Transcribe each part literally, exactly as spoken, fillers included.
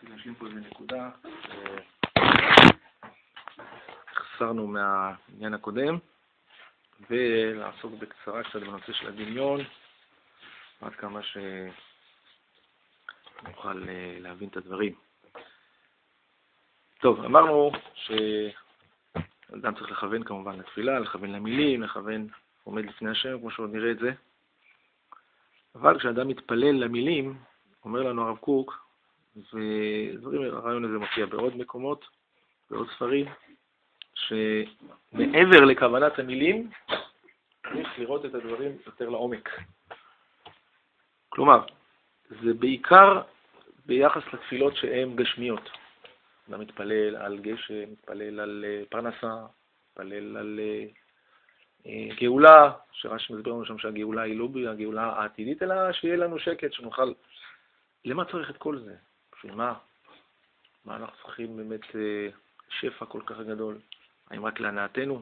רציתי להשלים פה איזה נקודה. חסרנו מהעניין הקודם, ולעסוק בקצרה קצת בנושא של הדמיון, עד כמה שנוכל להבין את הדברים. טוב, אמרנו שאדם צריך לכוון כמובן לתפילה, לכוון למילים, לכוון עומד לפני השם, כמו שעוד נראה את זה. אבל כשאדם מתפלל למילים, אומר לנו הרב קוק, ודברים, הרעיון הזה מופיע בעוד מקומות, בעוד ספרים, שמעבר לכוונת המילים, צריך לראות את הדברים יותר לעומק. כלומר, זה בעיקר ביחס לתפילות שהן גשמיות. אדם מתפלל על גשם, מתפלל על פרנסה, מתפלל על גאולה, שרש"י מסביר לנו שם שהגאולה היא לא הגאולה העתידית, אלא שיהיה לנו שקט, שנוכל... למה צריך את כל זה? בשביל מה? מה אנחנו צריכים באמת שפע כל כך גדול? האם רק להנאתנו?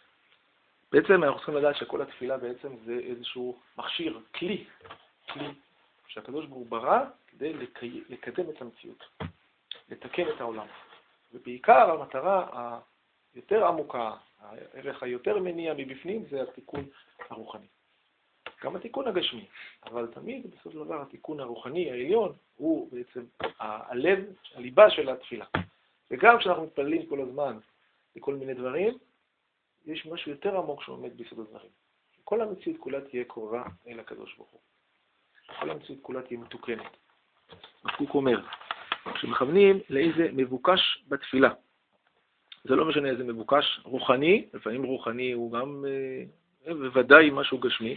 בעצם אנחנו צריכים לדעת שכל התפילה בעצם זה איזשהו מכשיר, כלי, כלי, שהקדוש ברוך הוא ברא כדי לקי... לקדם את המציאות, לתקן את העולם. ובעיקר המטרה היותר עמוקה, הערך היותר מניע מבפנים, זה התיקון הרוחני. גם התיקון הגשמי, אבל תמיד בסופו של דבר התיקון הרוחני העליון הוא בעצם הלב, הליבה של התפילה. וגם כשאנחנו מתפללים כל הזמן לכל מיני דברים, יש משהו יותר עמוק שעומד ביסוד הדברים. כל המציאות כולה תהיה קרובה אל הקדוש ברוך הוא. כל המציאות כולה תהיה מתוקנת. הקוק אומר, כשמכוונים לאיזה מבוקש בתפילה, זה לא משנה איזה מבוקש רוחני, לפעמים רוחני הוא גם בוודאי משהו גשמי,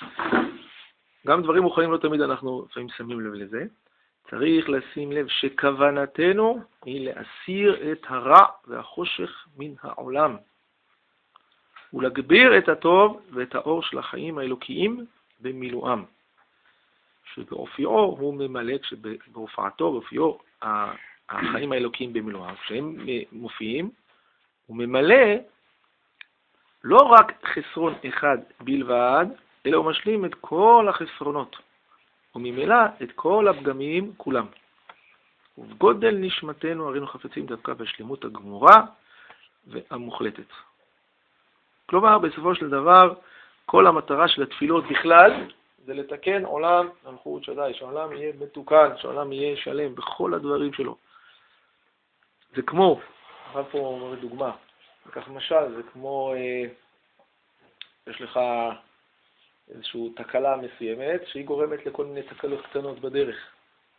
גם דברים רוחניים לא תמיד אנחנו לפעמים שמים לב לזה. צריך לשים לב שכוונתנו היא להסיר את הרע והחושך מן העולם, ולהגביר את הטוב ואת האור של החיים האלוקיים במילואם. שבאופיו הוא ממלא, שבהופעתו, באופיו, החיים האלוקיים במילואם, כשהם מופיעים, הוא ממלא לא רק חסרון אחד בלבד, אלא הוא משלים את כל החסרונות, וממילא את כל הפגמים כולם. ובגודל נשמתנו הרינו חפצים דווקא בשלמות הגמורה והמוחלטת. כלומר, בסופו של דבר, כל המטרה של התפילות בכלל, זה לתקן עולם מלכות שדי, שהעולם יהיה מתוקן, שהעולם יהיה שלם בכל הדברים שלו. זה כמו, הרב פה אומר דוגמה, וכך למשל, זה כמו, אה, יש לך איזושהי תקלה מסוימת, שהיא גורמת לכל מיני תקלות קטנות בדרך.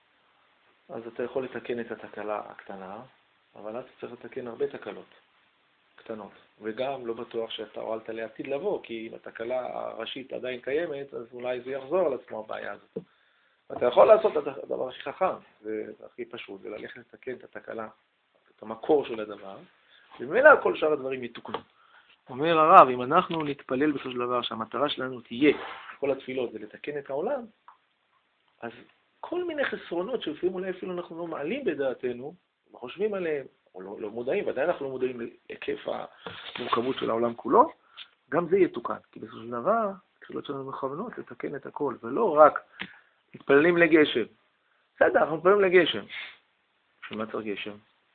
אז אתה יכול לתקן את התקלה הקטנה, אבל אז אתה צריך לתקן הרבה תקלות קטנות. וגם לא בטוח שאתה הועלת לעתיד לבוא, כי אם התקלה הראשית עדיין קיימת, אז אולי זה יחזור על עצמו הבעיה הזאת. אתה יכול לעשות את הדבר הכי חכם, זה הכי פשוט, זה ללכת לתקן את התקלה, את המקור של הדבר, וממילא כל שאר הדברים יתוקנו. אומר הרב, אם אנחנו נתפלל בסופו של דבר שהמטרה שלנו תהיה, כל התפילות, זה לתקן את העולם, אז כל מיני חסרונות שלפעמים אולי אפילו אנחנו לא מעלים בדעתנו, לא חושבים עליהם, או לא, לא מודעים, ודאי אנחנו לא מודעים להיקף המורכבות של העולם כולו, גם זה יתוקן. כי בסופו של דבר, התפילות שלנו מכוונות לתקן את הכל, ולא רק מתפללים לגשם. בסדר, אנחנו מתפללים לגשם. שמה צריך גשם?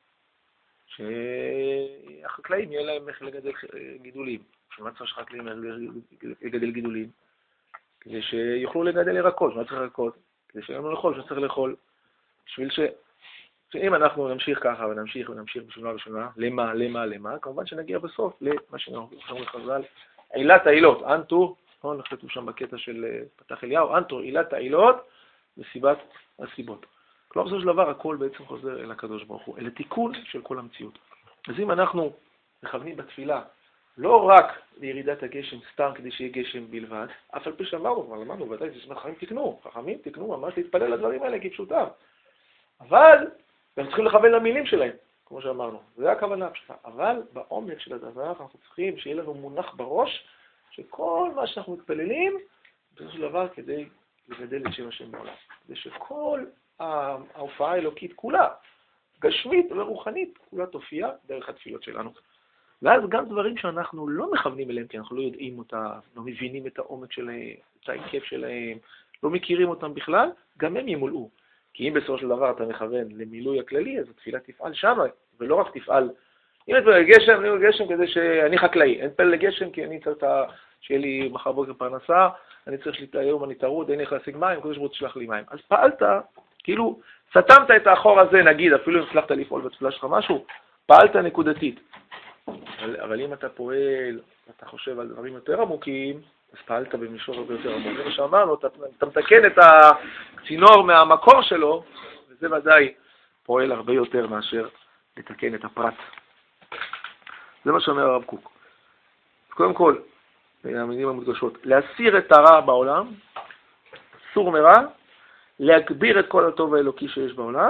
שהחקלאים יהיה להם איך לגדל גידולים. שמה צריך שחקלאים לגדל גידולים? כדי שיוכלו לגדל ירקות. שמה צריך ירקות? כדי שיהיה לנו לאכול, שצריך לאכול. בשביל ש... שאם אנחנו נמשיך ככה ונמשיך ונמשיך בשביל מה בשביל מה, למה, למה, למה, כמובן שנגיע בסוף למה שאנחנו חושבים לחז"ל, עילת העילות, אנטור, נכון, נחלטו שם בקטע של פתח אליהו, אנטור, עילת העילות, וסיבת הסיבות. כלומר, בסופו של דבר, הכל בעצם חוזר אל הקדוש ברוך הוא, אל התיקון של כל המציאות. אז אם אנחנו מכוונים בתפילה, לא רק לירידת הגשם סתם כדי שיהיה גשם בלבד, אף על פי שאמרנו, כבר אמרנו, ודאי, זה שחכמים תקנו, חכמים תקנו ממש להתפלל לדברים האלה כפשוטם. אבל הם צריכים לכוון למילים שלהם, כמו שאמרנו. זה הכוונה הפשוטה. אבל בעומק של הדבר אנחנו צריכים שיהיה לנו מונח בראש שכל מה שאנחנו מתפללים, בסופו של דבר כדי לגדל את שם השם בעולם. כדי שכל ההופעה האלוקית כולה, גשמית ורוחנית, כולה תופיע דרך התפילות שלנו. ואז גם דברים שאנחנו לא מכוונים אליהם, כי אנחנו לא יודעים אותה, לא מבינים את העומק שלהם, את ההיקף שלהם, לא מכירים אותם בכלל, גם הם ימולאו. כי אם בסופו של דבר אתה מכוון למילוי הכללי, אז התפילה תפעל שם, ולא רק תפעל. אם את לגשם, אני לגשם כדי שאני חקלאי. אין פלא לגשם כי אני צריך שיהיה לי מחר בוקר פרנסה, אני צריך שלי היום, אני טרוד, אין לי איך להשיג מים, קודש ברוך הוא תשלח לי מים. אז פעלת, כאילו, סתמת את האחור הזה, נגיד, אפילו אם הצלחת לפעול בתפילה שלך משהו, פעלת נקודתית. אבל, אבל אם אתה פועל, אתה חושב על דברים יותר עמוקים, אז פעלת במישור הרבה יותר עמוק. זה מה שאמרנו, אתה, אתה מתקן את הצינור מהמקור שלו, וזה ודאי פועל הרבה יותר מאשר לתקן את הפרט. זה מה שאומר הרב קוק. קודם כל, המילים המודגשות, להסיר את הרע בעולם, סור מרע, להגביר את כל הטוב האלוקי שיש בעולם,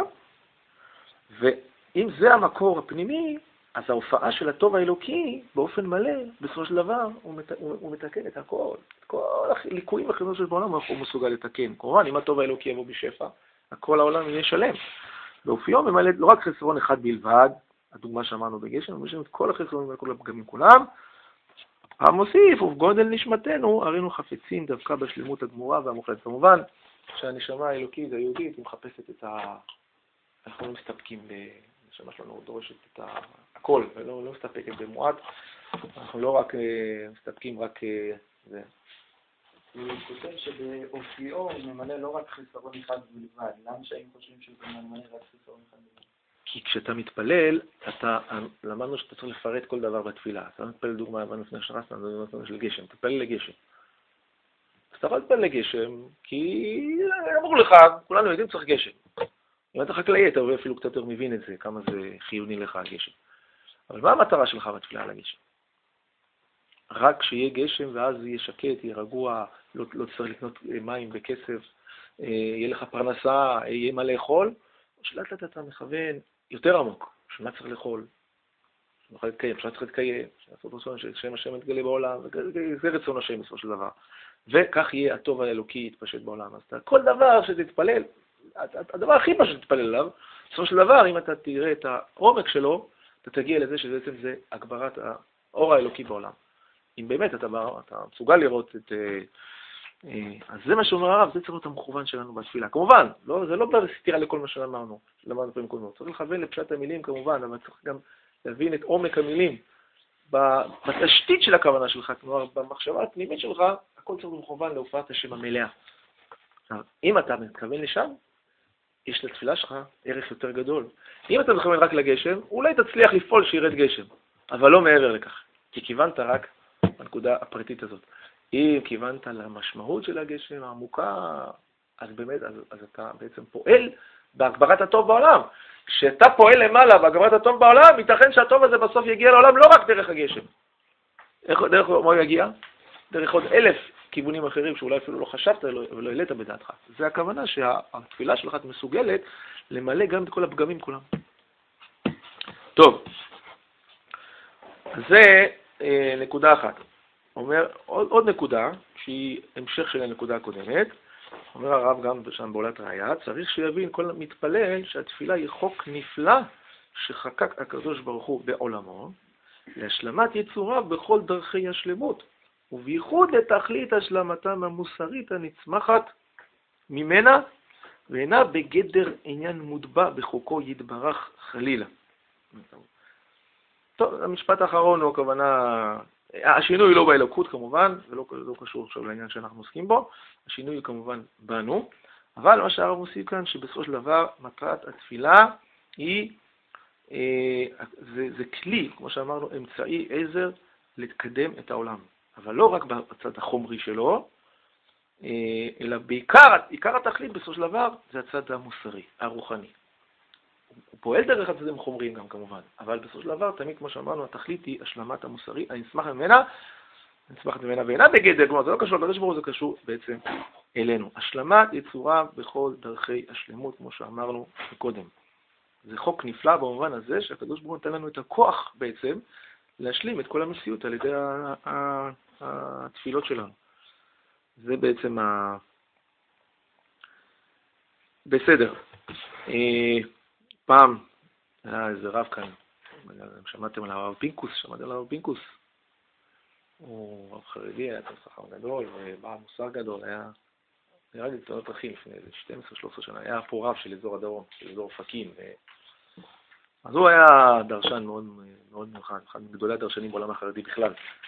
ואם זה המקור הפנימי, אז ההופעה של הטוב האלוקי, באופן מלא, בסופו של דבר, הוא, מת, הוא, הוא מתקן את הכל. את כל הליקויים החינוך של בעולם, הוא מסוגל לתקן. כמובן, אם הטוב האלוקי יבוא בשפע, הכל העולם יהיה שלם. באופיו ממלא לא רק חסרון אחד בלבד, הדוגמה שאמרנו בגשם, הוא משלם את כל החסרונים וכל הפגמים כולם, המוסיף, ובגודל נשמתנו, הרינו חפצים דווקא בשלמות הגמורה והמוחלטת. כמובן, שהנשמה האלוקית היהודית, היא מחפשת את ה... אנחנו לא מסתפקים ב... הנשמה שלנו דורשת את ה... הכל, ולא לא מסתפקת במועט. אנחנו לא רק מסתפקים רק... זה. הוא כותב שבאופיו הוא ממלא לא רק חסרון אחד בלבד. למה שהאים חושבים שזה ממלא רק חסרון אחד בלבד? כי כשאתה מתפלל, אתה, למדנו שאתה צריך לפרט כל דבר בתפילה. אתה מתפלל דוגמה, אבל לפני שרסנו, זה נותן של גשם. תתפלל לגשם. אז אתה יכול להתפלל לגשם, כי אמרו לך, כולנו יודעים צריך גשם. אם אתה חקלאי, אתה רואה אפילו קצת יותר מבין את זה, כמה זה חיוני לך הגשם. אבל מה המטרה שלך בתפילה על הגשם? רק שיהיה גשם ואז יהיה שקט, יהיה רגוע, לא, לא צריך לקנות מים בכסף, יהיה לך פרנסה, יהיה מה לאכול, או שלאט לאט אתה מכוון יותר עמוק, שמה צריך לאכול, שנוכל להתקיים, שמה צריך להתקיים, שנעשות רצון ששם השם יתגלה בעולם, זה רצון השם בסופו של דבר. וכך יהיה הטוב האלוקי יתפשט בעולם. אז אתה, כל דבר שתתפלל, הדבר הכי פשוט תתפלל עליו, בסופו של דבר, אם אתה תראה את העומק שלו, אתה תגיע לזה שבעצם זה הגברת האור האלוקי בעולם. אם באמת אתה, אתה מסוגל לראות את... אז זה מה שאומר הרב, זה צריך להיות המכוון שלנו בתפילה. כמובן, לא, זה לא בסתירה לכל מה שאמרנו, למדנו פעמים קודמות. צריך לכוון לפשט המילים כמובן, אבל צריך גם להבין את עומק המילים. בתשתית של הכוונה שלך, כלומר, במחשבה הפנימית שלך, הכל צריך מכוון להופעת השם המלאה. אם אתה מתכוון לשם, יש לתפילה שלך ערך יותר גדול. אם אתה מכוון רק לגשם, אולי תצליח לפעול שירד גשם, אבל לא מעבר לכך, כי כיוונת רק בנקודה הפרטית הזאת. אם כיוונת למשמעות של הגשם העמוקה, אז באמת, אז, אז אתה בעצם פועל בהגברת הטוב בעולם. כשאתה פועל למעלה בהגברת הטוב בעולם, ייתכן שהטוב הזה בסוף יגיע לעולם לא רק דרך הגשם. איך, דרך מה הוא יגיע? דרך עוד אלף כיוונים אחרים שאולי אפילו לא חשבת ולא העלית בדעתך. זה הכוונה שהתפילה שלך מסוגלת למלא גם את כל הפגמים כולם. טוב, זה אה, נקודה אחת. אומר עוד, עוד נקודה, שהיא המשך של הנקודה הקודמת, אומר הרב גם שם בעולת ראיה, צריך שיבין כל מתפלל שהתפילה היא חוק נפלא שחקק הקדוש ברוך הוא בעולמו, להשלמת יצוריו בכל דרכי השלמות, ובייחוד לתכלית השלמתם המוסרית הנצמחת ממנה, ואינה בגדר עניין מוטבע בחוקו יתברך חלילה. טוב, המשפט האחרון הוא הכוונה, השינוי לא באלוקות כמובן, זה לא, לא קשור עכשיו לעניין שאנחנו עוסקים בו, השינוי הוא כמובן בנו, אבל מה שהרב מוסיף כאן, שבסופו של דבר מטרת התפילה היא, אה, זה, זה כלי, כמו שאמרנו, אמצעי עזר להתקדם את העולם. אבל לא רק בצד החומרי שלו, אה, אלא בעיקר, עיקר התכלית בסופו של דבר, זה הצד המוסרי, הרוחני. הוא פועל דרך הצדדים חומריים גם כמובן, אבל בסופו של דבר, תמיד כמו שאמרנו, התכלית היא השלמת המוסרי, הנצמחת ממנה, הנצמחת ממנה ואינה בגדר, כלומר זה לא קשור לקדוש ברוך הוא, זה קשור בעצם אלינו. השלמת יצורה בכל דרכי השלמות, כמו שאמרנו קודם. זה חוק נפלא במובן הזה, שהקדוש ברוך הוא נתן לנו את הכוח בעצם, להשלים את כל המציאות על ידי התפילות שלנו. זה בעצם ה... בסדר. פעם היה איזה רב כאן, שמעתם על הרב פינקוס, שמעתם על הרב פינקוס? הוא רב חרדי, היה תוסחם גדול, ובעל מוסר גדול, היה נראה לי תאונות דרכים לפני שתים עשרה שלוש עשרה שנה, היה פה רב של אזור הדרום, של אזור אופקים. אז הוא היה דרשן מאוד מאוד מיוחד, אחד מגדולי הדרשנים בעולם החרדי בכלל.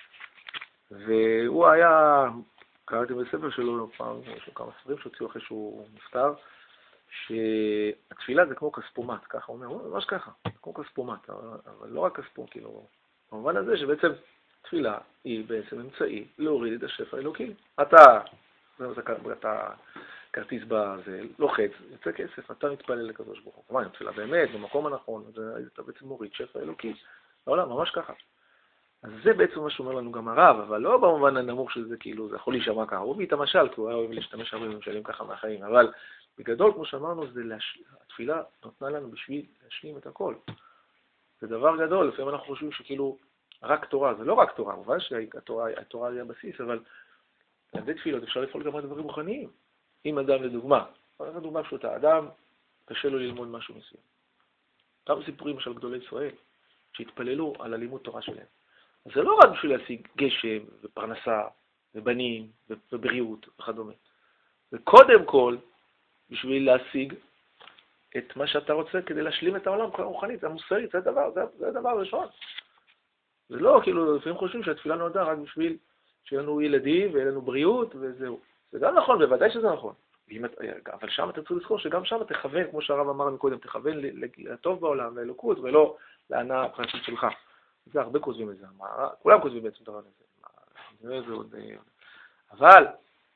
והוא היה, קראתי בספר שלו פעם, יש לו כמה ספרים שהוציאו אחרי שהוא נפטר, שהתפילה זה כמו כספומט, ככה הוא אומר, הוא ממש ככה, כמו כספומט, אבל לא רק כספומט, כאילו, במובן הזה שבעצם תפילה היא בעצם אמצעי להוריד את השפע האלוקי. אתה, אתה כרטיס בזה, לוחץ, יוצא כסף, אתה מתפלל לקדוש ברוך הוא. כלומר, תפילה באמת, במקום הנכון, אתה בעצם מוריד שפע אלוקי. לעולם, ממש ככה. אז זה בעצם מה שאומר לנו גם הרב, אבל לא במובן הנמוך של זה, כאילו, זה יכול להישמע ככה. הוא הביא את המשל, כי הוא היה אוהב להשתמש הרבה ממשלים ככה מהחיים. אבל בגדול, כמו שאמרנו, זה להש... התפילה נותנה לנו בשביל להשלים את הכל. זה דבר גדול, לפעמים אנחנו חושבים שכאילו, רק תורה, זה לא רק תורה, מובן שהתורה התורה היא הבסיס, אבל על ידי תפילות אפשר לפעול גם דברים רוחניים. אם אדם לדוגמה, דוגמה פשוטה, אדם קשה לו ללמוד משהו מסוים. כמה סיפורים של גדולי ישראל שהתפללו על הלימוד תורה שלהם. אז זה לא רק בשביל להשיג גשם ופרנסה ובנים ובריאות וכדומה. זה קודם כל בשביל להשיג את מה שאתה רוצה כדי להשלים את העולם הרוחנית, זה המוסרית, זה הדבר, זה, זה הדבר הראשון. זה לא, כאילו, לפעמים חושבים שהתפילה נועדה רק בשביל שיהיה לנו ילדים ויהיה לנו בריאות וזהו. זה גם נכון, בוודאי שזה נכון. אבל שם אתה צריך לזכור שגם שם תכוון, כמו שהרב אמר מקודם, תכוון לטוב בעולם, לאלוקות, ולא להנאה הפרטית שלך. זה הרבה כותבים את זה, כולם כותבים בעצם דבר הזה. אבל,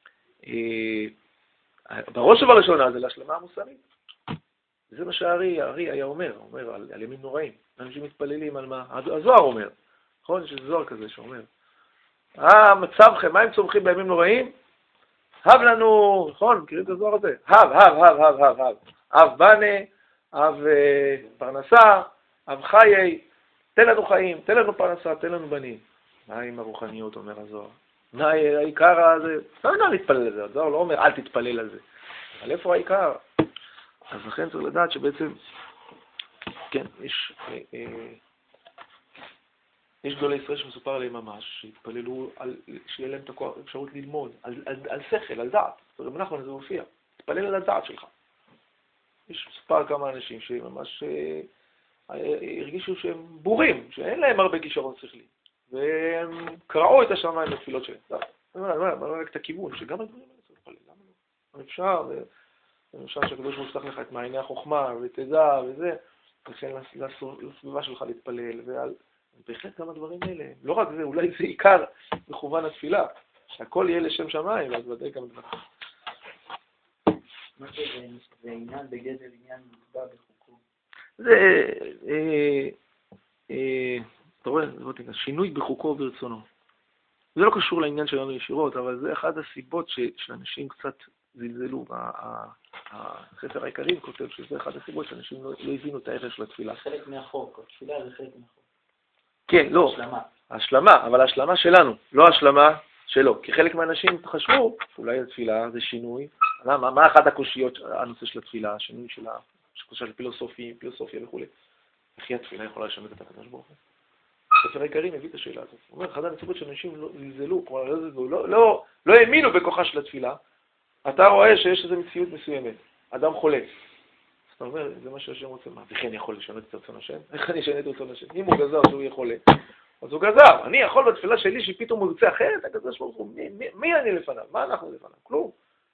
בראש ובראשונה זה להשלמה המוסרית. זה מה שהארי, הארי היה אומר, אומר על, על ימים נוראים. אנשים מתפללים על מה? הזוהר אומר. נכון? יש זוהר כזה שאומר. אה, מצבכם, מה הם צומחים בימים נוראים? הב לנו, נכון? מכירים את הזוהר הזה? הב, הב, הב, הב, הב, הב. אב בנה, אב פרנסה, אב חיי. תן לנו חיים, תן לנו פרנסה, תן לנו בנים. מה עם הרוחניות, אומר הזוהר? מה העיקר הזה? לא יודע להתפלל על זה, הזוהר לא אומר אל תתפלל על זה. אבל איפה העיקר? אז לכן צריך לדעת שבעצם, כן, יש, אה, אה, יש גדולי ישראל שמסופר עליהם ממש, שהתפללו, על, שיהיה להם את האפשרות ללמוד, על, על, על שכל, על דעת. רב נחמן זה מופיע, תתפלל על הדעת שלך. יש מסופר כמה אנשים שממש אה, אה, הרגישו שהם בורים, שאין להם הרבה כישרון שכלי, והם קראו את השמיים בתפילות שלהם. אני אומר, אני אומר רק את הכיוון, שגם הדברים האלה צריך להתפלל, למה לא? אפשר, ו... למשל שהקדוש ברוך הוא יפתח לך את מעייני החוכמה ותדע וזה, וכן לסביבה שלך להתפלל, ועל בהחלט גם הדברים האלה. לא רק זה, אולי זה עיקר מכוון התפילה, שהכל יהיה לשם שמיים, אז ודאי גם דבר. מה זה, זה עניין בגדר עניין מוקבע בחוקו? זה, אתה רואה, שינוי בחוקו וברצונו. זה לא קשור לעניין שלנו ישירות, אבל זה אחד הסיבות שאנשים קצת זלזלו. הספר העיקרים כותב שזה אחד הסיבות שאנשים לא הבינו את הערך של התפילה. חלק מהחוק, התפילה זה חלק מהחוק. כן, לא. השלמה. השלמה, אבל השלמה שלנו, לא השלמה שלו. כי חלק מהאנשים חשבו, אולי התפילה זה שינוי. מה, מה אחת הקושיות, הנושא של התפילה, השינוי של הקושיה של פילוסופיה, פילוסופיה וכו'. איך התפילה יכולה לשנות את הקדוש ברוך הוא? הספר העיקרי מביא את השאלה הזאת. הוא אומר, אחד הנסיבות שאנשים לא זלזלו, כלומר, לא, לא, לא האמינו בכוחה של התפילה. אתה רואה שיש איזו מציאות מסוימת. אדם חולה. אז אתה אומר, זה מה שהשם רוצה. מה, וכן יכול לשנות את רצון השם? איך אני אשנה את רצון השם? אם הוא גזר שהוא יהיה חולה, אז הוא גזר. אני יכול בתפילה שלי שפתאום הוא יוצא אחרת, הקדוש ברוך הוא, מי, מי, מי אני לפניו? מה אנחנו לפניו? כלום.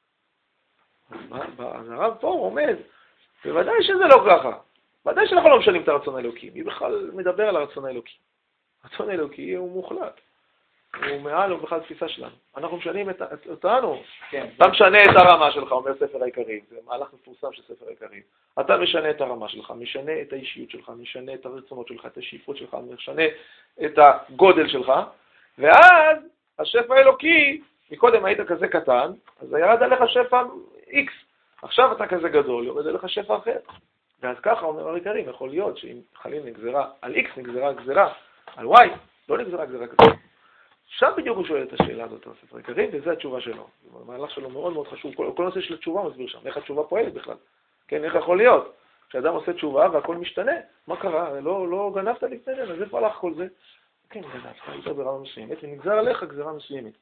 אז הרב פה עומד, בוודאי שזה לא ככה. ודאי שאנחנו לא משנים את הרצון האלוקי. מי בכלל מדבר על הרצון האלוקי? הרצון האלוקי הוא מוחלט. הוא מעל ובכלל תפיסה שלנו. אנחנו משנים את, את, אותנו. כן. אתה משנה את הרמה שלך, אומר ספר העיקרים. זה מהלך מפורסם של ספר העיקרים. אתה משנה את הרמה שלך, משנה את האישיות שלך, משנה את הרצונות שלך, את השאיפות שלך, משנה את הגודל שלך, ואז השפע האלוקי, מקודם היית כזה קטן, אז ירד עליך שפע X. עכשיו אתה כזה גדול, יורד עליך שפע אחר. ואז ככה אומר העיקרים, יכול להיות שאם חלילה נגזרה על X, נגזרה גזרה על Y, לא נגזרה גזרה כזאת. שם בדיוק הוא שואל את השאלה הזאת, הספר העיקרי, וזו התשובה שלו. המהלך שלו מאוד מאוד חשוב. כל, כל נושא של התשובה מסביר שם, איך התשובה פועלת בכלל. כן, איך יכול להיות? כשאדם עושה תשובה והכל משתנה, מה קרה? לא, לא גנבת לפני זה, אז איפה הלך כל זה? כן, גנבת, היית ברמה מסוימת, ונגזר עליך גזרה מסוימת.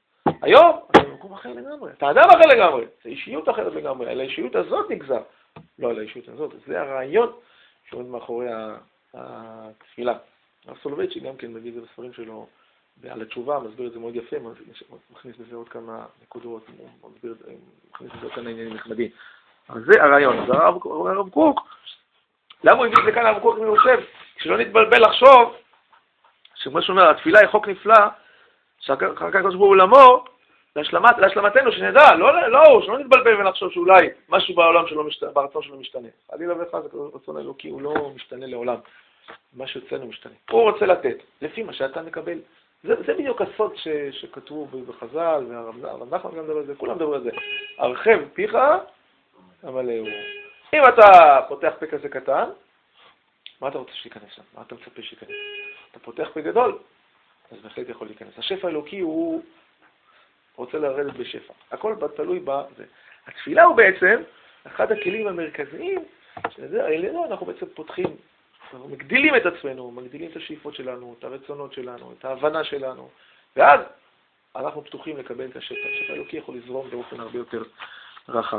היום אתה במקום אחר לגמרי, אתה אדם אחר לגמרי, זה אישיות אחרת לגמרי, על האישיות הזאת נגזר, לא על האישיות הזאת, זה הרעיון שעומד מאחורי התפילה. הרב סולובייצ'יק גם כן מביא את זה בספרים שלו, על התשובה, מסביר את זה מאוד יפה, מכניס בזה עוד כמה נקודות, מכניס בזה עוד כמה עניינים נחמדים. אז זה הרעיון, אז הרב קוק, למה הוא הביא את זה כאן הרב קוק מי חושב? כשלא נתבלבל לחשוב, שכמו שאומר, התפילה היא חוק נפלא, שאחר כך הקדוש ברוך הוא עולמו, להשלמת, להשלמתנו, שנדע, לא, לא, שלא נתבלבל ונחשוב שאולי משהו בעולם שלו משתנה, ברצון שלו משתנה. חלילה וחס, הרצון האלוקי הוא לא משתנה לעולם. מה שיוצאנו משתנה. הוא רוצה לתת, לפי מה שאתה מקבל. זה, זה בדיוק הסוד ש, שכתבו בחז"ל, והרב נחמן גם מדבר על זה, כולם מדבר על זה. הרחב פיך, המלאו. אם אתה פותח פה כזה קטן, מה אתה רוצה שייכנס שם? מה אתה מצפה שייכנס? אתה פותח פה גדול, אז בהחלט יכול להיכנס. השפע האלוקי הוא רוצה לרדת בשפע. הכל תלוי בזה. התפילה הוא בעצם אחד הכלים המרכזיים, שזה, אלינו אנחנו בעצם פותחים, אנחנו מגדילים את עצמנו, מגדילים את השאיפות שלנו, את הרצונות שלנו, את ההבנה שלנו, ואז אנחנו פתוחים לקבל את השפע. השפע האלוקי יכול לזרום באופן הרבה יותר רחב.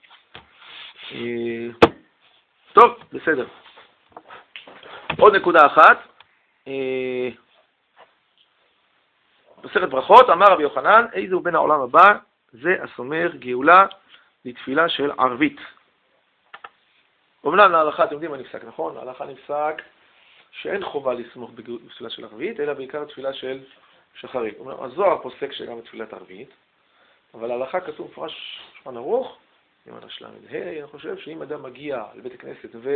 טוב, בסדר. עוד נקודה אחת. בסרט ברכות, אמר רבי יוחנן, איזה הוא בן העולם הבא, זה הסומר גאולה לתפילה של ערבית. אומנם להלכה, אתם יודעים מה נפסק, נכון? ההלכה נפסק שאין חובה לסמוך בתפילה של ערבית, אלא בעיקר תפילה של שחרית. הזוהר פוסק שגם בתפילת ערבית, אבל ההלכה כתוב מפורש שולחן ערוך, ימן השלם. אני חושב שאם אדם מגיע לבית הכנסת ו...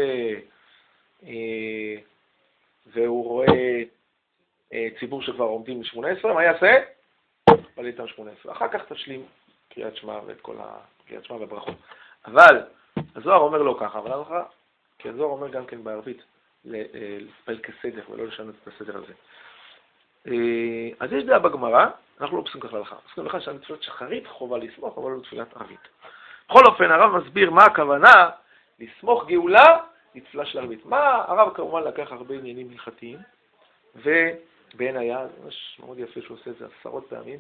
והוא רואה ציבור שכבר עומדים ל-שמונה עשרה, מה יעשה? בא איתם שמונה עשרה. אחר כך תשלים קריאת שמע ואת כל הקריאת שמע והברכות. אבל הזוהר אומר לא ככה, אבל הלכה, כי הזוהר אומר גם כן בערבית להתפעל כסדר ולא לשנות את הסדר הזה. אז יש דעה בגמרא, אנחנו לא פסקים כך להלכה. פסקים לך שאני תפילת שחרית חובה לסמוך, אבל לא תפילת ערבית. בכל אופן, הרב מסביר מה הכוונה לסמוך גאולה לתפילה של ערבית. מה הרב כמובן לקח הרבה עניינים הלכתיים, ובין היה, ממש מאוד יפה שהוא עושה את זה עשרות פעמים,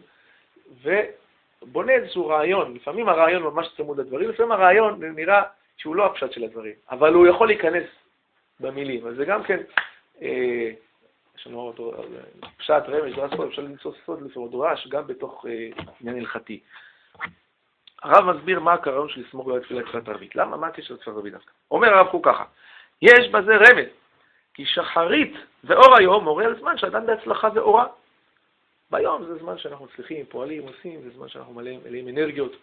ובונה איזשהו רעיון, לפעמים הרעיון ממש צמוד לדברים, לפעמים הרעיון נראה שהוא לא הפשט של הדברים, אבל הוא יכול להיכנס במילים, אז זה גם כן, אה, יש לנו אותו, פשט, רמז, דרש סוד, אפשר למצוא סוד לפעמים דורש, גם בתוך אה, עניין הלכתי. הרב מסביר מה הרעיון של לסמוך לתפילת תפילת ערבית. למה? מה הקשר לתפילת ערבית דווקא? אומר הרב קוק ככה, יש בזה רמז, כי שחרית ואור היום מורה על זמן שאדם בהצלחה זה אורה. ביום זה זמן שאנחנו מצליחים, פועלים, עושים, זה זמן שאנחנו מלאים אנרגיות.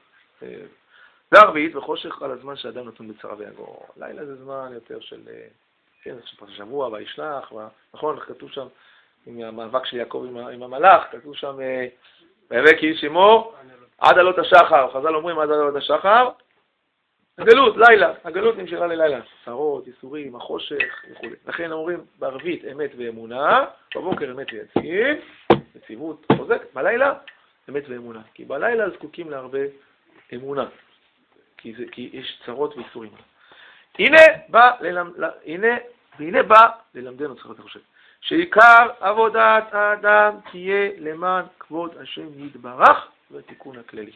וערבית וחושך על הזמן שאדם נתון בצרה ויגור. לילה זה זמן יותר של, כן, שבוע, וישלח, נכון, כתוב שם, עם המאבק של יעקב עם, עם המלאך, כתוב שם, ויבא כי איש עמו, עד עלות השחר. חז"ל אומרים עד עלות השחר, הגלות, לילה, הגלות נמשכה ללילה, צרות, איסורים, החושך וכו'. לכן אומרים בערבית אמת ואמונה, בבוקר אמת ויציב, יציבות חוזק, בלילה אמת ואמונה. כי בלילה זקוקים להרבה אמונה, כי, זה, כי יש צרות ואיסורים. הנה בא, ללמד, הנה, והנה בא ללמדנו, צריך להיות חושב, שעיקר עבודת האדם תהיה למען כבוד השם יתברך ותיקון הכללי.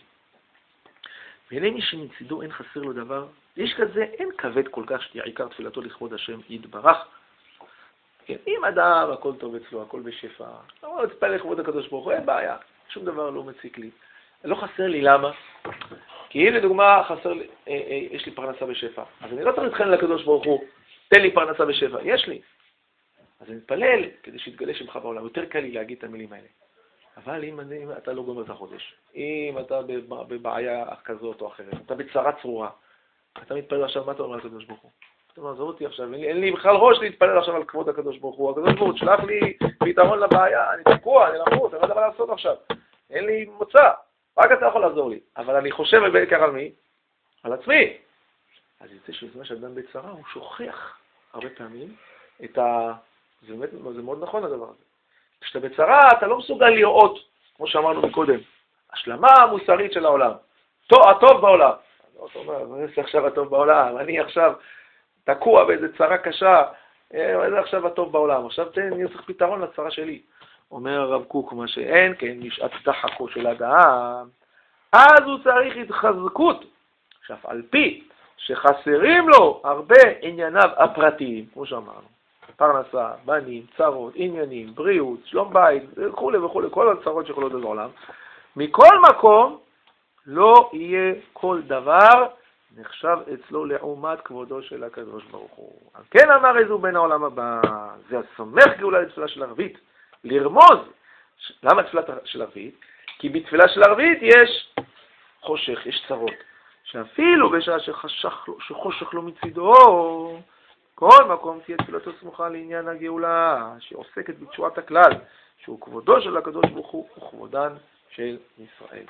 והנה מי שמצידו אין חסר לו דבר, יש כזה, אין כבד כל כך שתהיה עיקר תפילתו לכבוד השם יתברך. כן, אם אדם הכל טוב אצלו, הכל בשפע, לא תתפלל לכבוד הקדוש ברוך הוא, אין בעיה, שום דבר לא מציק לי. לא חסר לי, למה? כי אם לדוגמה חסר לי, אה, אה, יש לי פרנסה בשפע, אז אני לא צריך להתחנן לקדוש ברוך הוא, תן לי פרנסה בשפע, יש לי. אז אני מתפלל כדי שיתגלה שמך בעולם, יותר קל לי להגיד את המילים האלה. אבל אם, אני, אם אתה לא גומר את החודש, אם אתה בבעיה כזאת או אחרת, אתה בצרה צרורה, אתה מתפלל עכשיו, מה אתה אומר לקדוש ברוך הוא? אתה אומר, עזוב אותי עכשיו, אין לי, אין לי בכלל ראש להתפלל עכשיו על כבוד הקדוש ברוך הוא, הקדוש ברוך הוא, תשלח לי פתרון לבעיה, אני תקוע, אני למות, אני לא יודע מה לעשות עכשיו, אין לי מוצא, רק אתה יכול לעזור לי, אבל אני חושב בעיקר על מי? על עצמי. אז יוצא שבזמן שאדם בצרה, הוא שוכח הרבה פעמים את ה... זה, באמת, זה מאוד נכון הדבר הזה. כשאתה בצרה, אתה לא מסוגל לראות, כמו שאמרנו מקודם, השלמה המוסרית של העולם. טוב, הטוב בעולם. אתה אומר, אני עכשיו הטוב בעולם, אני עכשיו תקוע באיזה צרה קשה, זה עכשיו הטוב בעולם. עכשיו תן, אני צריך פתרון לצרה שלי. אומר הרב קוק, מה שאין, כן, משעת דחקו של אדם, אז הוא צריך התחזקות, שאף על פי שחסרים לו הרבה ענייניו הפרטיים, כמו שאמרנו, פרנסה, בנים, צרות, עניינים, בריאות, שלום בית, וכו' וכו', כל הצרות שיכולות בעולם, מכל מקום לא יהיה כל דבר נחשב אצלו לעומת כבודו של הקדוש ברוך הוא. אז כן אמר איזו בין העולם הבא, זה הסומך גאולה לתפילה של ערבית, לרמוז. למה תפילה של ערבית? כי בתפילה של ערבית יש חושך, יש צרות. שאפילו בשעה שחשך, שחושך לו מצידו, כל מקום תהיה תפילתו סמוכה לעניין הגאולה, שעוסקת בתשועת הכלל, שהוא כבודו של הקדוש ברוך הוא וכבודן של ישראל.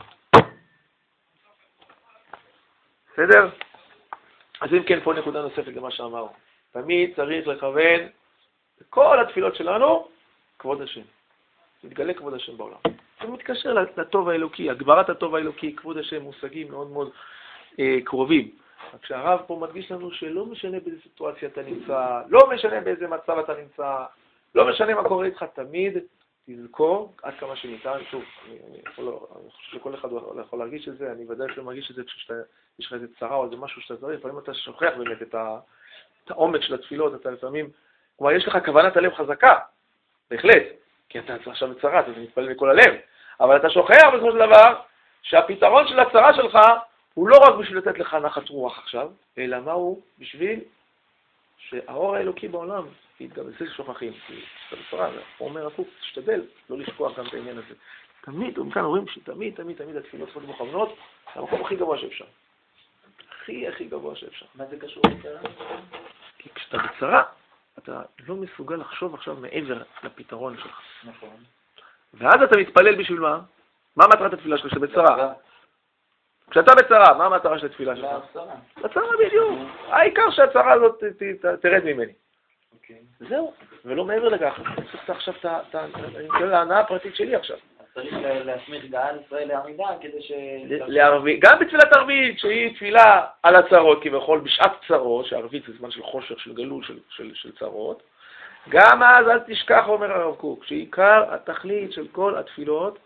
בסדר? אז אם כן, פה נקודה נוספת למה שאמרנו. תמיד צריך לכוון בכל התפילות שלנו, כבוד השם. מתגלה כבוד השם בעולם. זה מתקשר לטוב האלוקי, הגברת הטוב האלוקי, כבוד השם, מושגים מאוד מאוד אה, קרובים. רק שהרב פה מדגיש לנו שלא משנה באיזה סיטואציה אתה נמצא, לא משנה באיזה מצב אתה נמצא, לא משנה מה קורה איתך, תמיד תזכור עד כמה שניתן. שוב, אני, אני, יכול, אני חושב שכל אחד יכול להרגיש את זה, אני ודאי שלא מרגיש את זה כשיש לך איזה צרה או איזה משהו שאתה צריך, לפעמים אתה שוכח באמת את, ה, את העומק של התפילות, אתה לפעמים, כלומר יש לך כוונת הלב חזקה, בהחלט, כי אתה עכשיו בצרה, אתה מתפלל מכל הלב, אבל אתה שוכח בסופו של דבר שהפתרון של הצרה שלך הוא לא רק בשביל לתת לך נחת רוח עכשיו, אלא מה הוא? בשביל שהאור האלוקי בעולם יתגבש שוכחים. כי אתה בצרה, הוא אומר הפוך, תשתדל לא לשכוח גם את העניין הזה. תמיד, כאן רואים שתמיד, תמיד, תמיד התפילות צריכות מכוונות למקום הכי גבוה שאפשר. הכי, הכי גבוה שאפשר. מה זה קשור לצרה? כי כשאתה בצרה, אתה לא מסוגל לחשוב עכשיו מעבר לפתרון שלך. נכון. ואז אתה מתפלל בשביל מה? מה מטרת התפילה שלך כשאתה בצרה? כשאתה בצרה, מה המטרה של התפילה שלך? לצרה. לצרה בדיוק. העיקר שהצרה הזאת תרד ממני. אוקיי. זהו, ולא מעבר לכך. אני צריך עכשיו את ההנאה הפרטית שלי עכשיו. אז צריך להסמיך גאל ישראל לעמידה כדי ש... גם בתפילת ערבית, שהיא תפילה על הצרות, כביכול בשעת צרות, שערבית זה זמן של חושך, של גלול, של צרות, גם אז אל תשכח, אומר הרב קוק, שעיקר התכלית של כל התפילות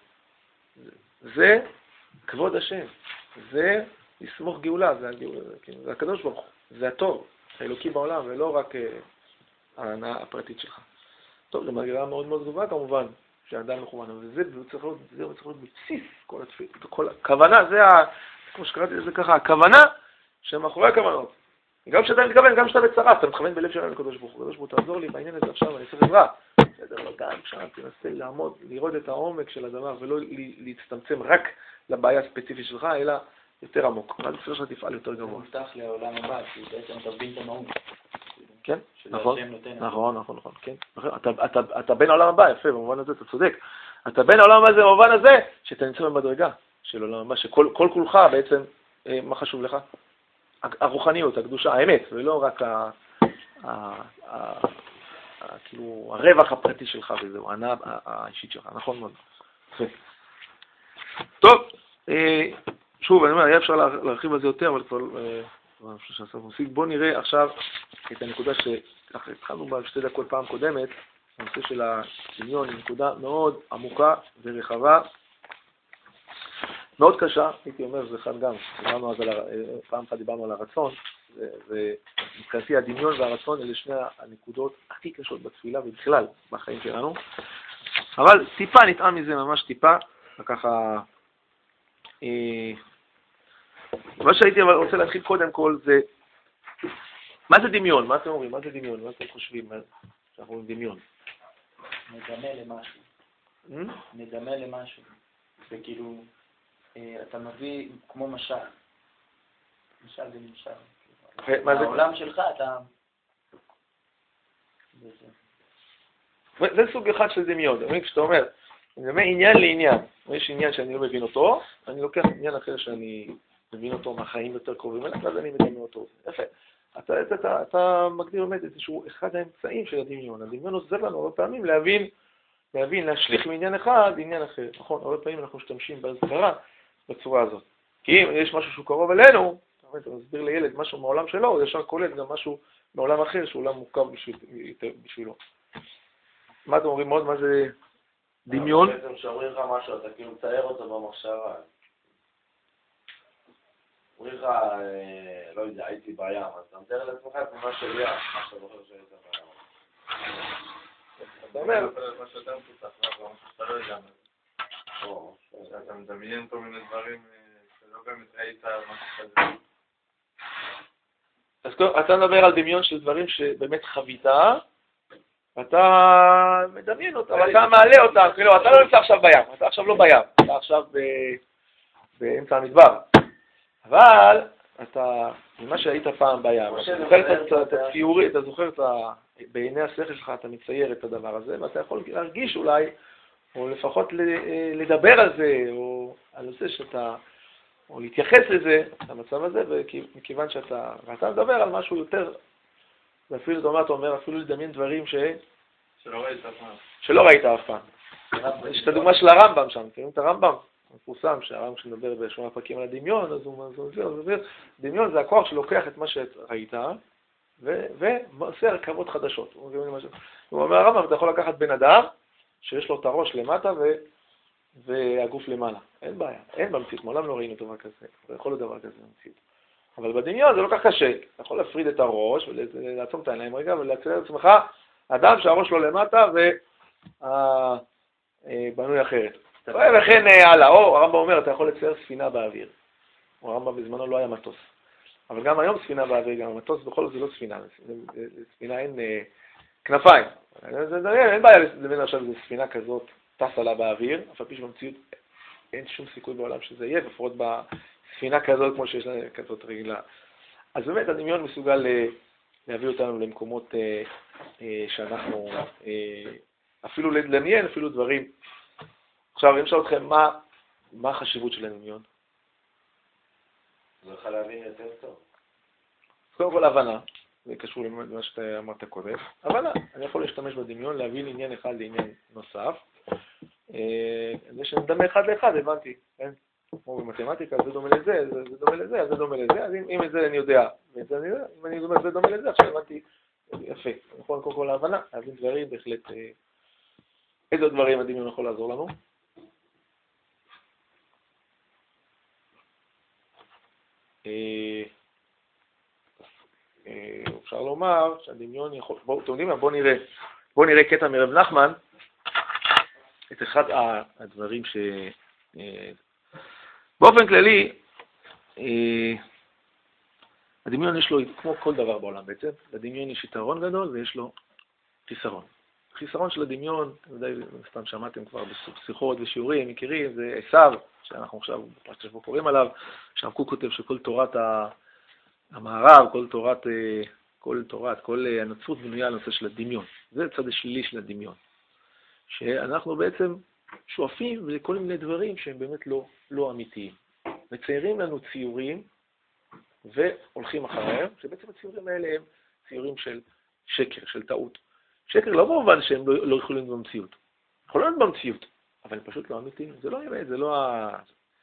זה כבוד השם, זה לסמוך גאולה, זה, זה הקדוש ברוך הוא, זה הטוב, האלוקי בעולם, ולא רק ההנאה הפרטית שלך. טוב, זו מגרה מאוד מאוד גבוהה כמובן, שהאדם מכוון, אבל זה צריך להיות, זה צריך להיות בבסיס כל התפילות, כל הכוונה, זה, ה, כמו שקראתי לזה ככה, הכוונה שמאחורי הכוונות. גם כשאתה מתכוון, גם כשאתה בצרה, אתה מתכוון בלב שלנו לקדוש ברוך הוא. הקדוש ברוך הוא, תעזור לי בעניין הזה עכשיו, אני צריך עזרה. בסדר, אבל גם כשאתה תנסה לעמוד, לראות את העומק של הדבר, ולא להצטמצם רק לבעיה הספציפית שלך, אלא יותר עמוק. אז בסדר שאתה תפעל יותר גבוה. זה מובטח לעולם הבא, כי בעצם תבין את המהות. כן, נכון, נכון, נכון, נכון, כן. אתה בין העולם הבא, יפה, במובן הזה אתה צודק. אתה בין העולם הזה, במובן הזה, שאתה נמצא במדרגה של העולם הבא, שכל כולך בעצם, מה חשוב לך? הרוחניות, הקדושה, האמת, ולא רק ה, ה, ה, ה, כאילו, הרווח הפרטי שלך וזהו, ההנאה האישית שלך, נכון מאוד. טוב, שוב, אני אומר, היה אפשר להרחיב על זה יותר, אבל כבר, בואו נראה עכשיו את הנקודה שהתחלנו בה שתי דקות פעם קודמת, הנושא של הדמיון, נקודה מאוד עמוקה ורחבה, מאוד קשה, הייתי אומר, זה אחד גם, דיברנו אז על, פעם אחת דיברנו על הרצון, ומבחינתי הדמיון והרצון אלה שני הנקודות הכי קשות בתפילה ובכלל בחיים שלנו, אבל טיפה נטעם מזה, ממש טיפה, וככה, אה, מה שהייתי אבל רוצה להתחיל קודם כל זה, מה זה דמיון? מה אתם אומרים? מה זה דמיון? מה אתם חושבים? שאנחנו אומרים דמיון. מדמה למשהו. מדמה למשהו. זה כאילו... אתה מביא כמו משל. משל זה משל. העולם שלך אתה... זה סוג אחד של דמיון. כשאתה אומר, אני מדמה עניין לעניין. יש עניין שאני לא מבין אותו, אני לוקח עניין אחר שאני מבין אותו מהחיים יותר קרובים אליו, ואז אני מדמה אותו. יפה. אתה, אתה, אתה, אתה מגדיר באמת איזשהו אחד האמצעים של הדמיון. הדמיון עוזר לנו הרבה פעמים להבין, להבין, להשליך מעניין אחד לעניין אחר. נכון, הרבה פעמים אנחנו משתמשים בהסברה בצורה הזאת. כי אם יש משהו שהוא קרוב אלינו, אתה מסביר לילד משהו מהעולם שלו, הוא ישר קולט גם משהו מעולם אחר, שהוא עולם מורכב בשביל, בשבילו. מה אתם אומרים עוד? מה זה דמיון. בעצם שאומרים לך משהו, אתה כאילו מצייר אותו במחשבה. אומרים לך, לא יודע, הייתי בים, אז אתה מתאר לעצמך את תמונה של ים, מה שאתה זוכר שהיית בים. אתה אומר, מה שאתה מפותח, לא, שאתה לא יודע. שאתה מדמיין כל מיני דברים שלא באמת היית משהו כזה. אז אתה מדבר על דמיון של דברים שבאמת חוויתה, אתה מדמיין אותם, אתה מעלה אותם, כאילו, אתה לא נמצא עכשיו בים, אתה עכשיו לא בים, אתה עכשיו באמצע המדבר. אבל אתה, ממה שהיית פעם בים, אתה זוכר את הציורי, אתה זוכר את ה... בעיני השכל שלך אתה מצייר את הדבר הזה, ואתה יכול להרגיש אולי, או לפחות לדבר על זה, או על זה שאתה, או להתייחס לזה, למצב הזה, ומכיוון שאתה, ואתה מדבר על משהו יותר, ואפילו דומה, אתה אומר, אפילו לדמיין דברים ש... שלא ראית אף פעם. שלא ראית אף פעם. יש את הדוגמה של הרמב"ם שם, תראו את הרמב"ם, מפורסם, שהרמב"ם שמדבר בשמונה פרקים על הדמיון, אז הוא אומר, דמיון זה הכוח שלוקח את מה שראית, ועושה הרכבות חדשות. הוא אומר, הרמב"ם, אתה יכול לקחת בן אדם, שיש לו את הראש למטה והגוף למעלה. אין בעיה, אין במציאות, מעולם לא ראינו דבר כזה, לא יכול להיות דבר כזה במציאות. אבל בדמיון זה לא כך קשה, אתה יכול להפריד את הראש ולעצום את העיניים רגע ולהצייר לעצמך אדם שהראש לו למטה ובנוי אחרת. וכן הלאה, או הרמב"ם אומר, אתה יכול לצייר ספינה באוויר. הרמב"ם בזמנו לא היה מטוס. אבל גם היום ספינה באוויר, גם המטוס בכל זאת זה לא ספינה, לספינה אין כנפיים. אין בעיה לבין עכשיו זו ספינה כזאת טסה לה באוויר, אף על פי שבמציאות אין שום סיכוי בעולם שזה יהיה, לפחות בספינה כזאת כמו שיש לה כזאת רגילה. אז באמת הדמיון מסוגל להביא אותנו למקומות שאנחנו אפילו לדמיין, אפילו דברים. עכשיו, אני אשאל אתכם, מה, מה החשיבות של הדמיון? זה יכול להבין יותר טוב. קודם כל, הבנה. זה קשור למה שאתה אמרת קודם. הבנה. אני יכול להשתמש בדמיון, להבין עניין אחד לעניין נוסף. זה שנדמה אחד לאחד, הבנתי. כן? כמו במתמטיקה, זה דומה לזה, זה דומה לזה, זה דומה לזה. אז אם את זה אני יודע, ואת זה אני יודע, אם אני אומר, זה דומה לזה, עכשיו הבנתי, יפה. נכון, קודם כל, ההבנה, להבין דברים, בהחלט, איזה דברים הדמיון יכול לעזור לנו? אפשר לומר שהדמיון יכול... בואו, אתם יודעים מה? בואו נראה. בואו נראה קטע מרב נחמן, את אחד הדברים ש... באופן כללי, הדמיון יש לו, כמו כל דבר בעולם בעצם, לדמיון יש יתרון גדול ויש לו חיסרון. החיסרון של הדמיון, ודאי סתם שמעתם כבר בשיחות ושיעורים, מכירים, זה עשיו, שאנחנו עכשיו בפרשת שבוע קוראים עליו, שם קוק כותב שכל תורת המערב, כל תורת, כל תורת, כל הנצרות בנויה על הנושא של הדמיון. זה הצד השלילי של הדמיון. שאנחנו בעצם שואפים לכל מיני דברים שהם באמת לא, לא אמיתיים. מציירים לנו ציורים והולכים אחריהם, שבעצם הציורים האלה הם ציורים של שקר, של טעות. שקר לא במובן שהם לא, לא יכולים להיות במציאות. יכולים להיות במציאות, אבל הם פשוט לא אמיתיים. זה לא אמת, זה לא ה...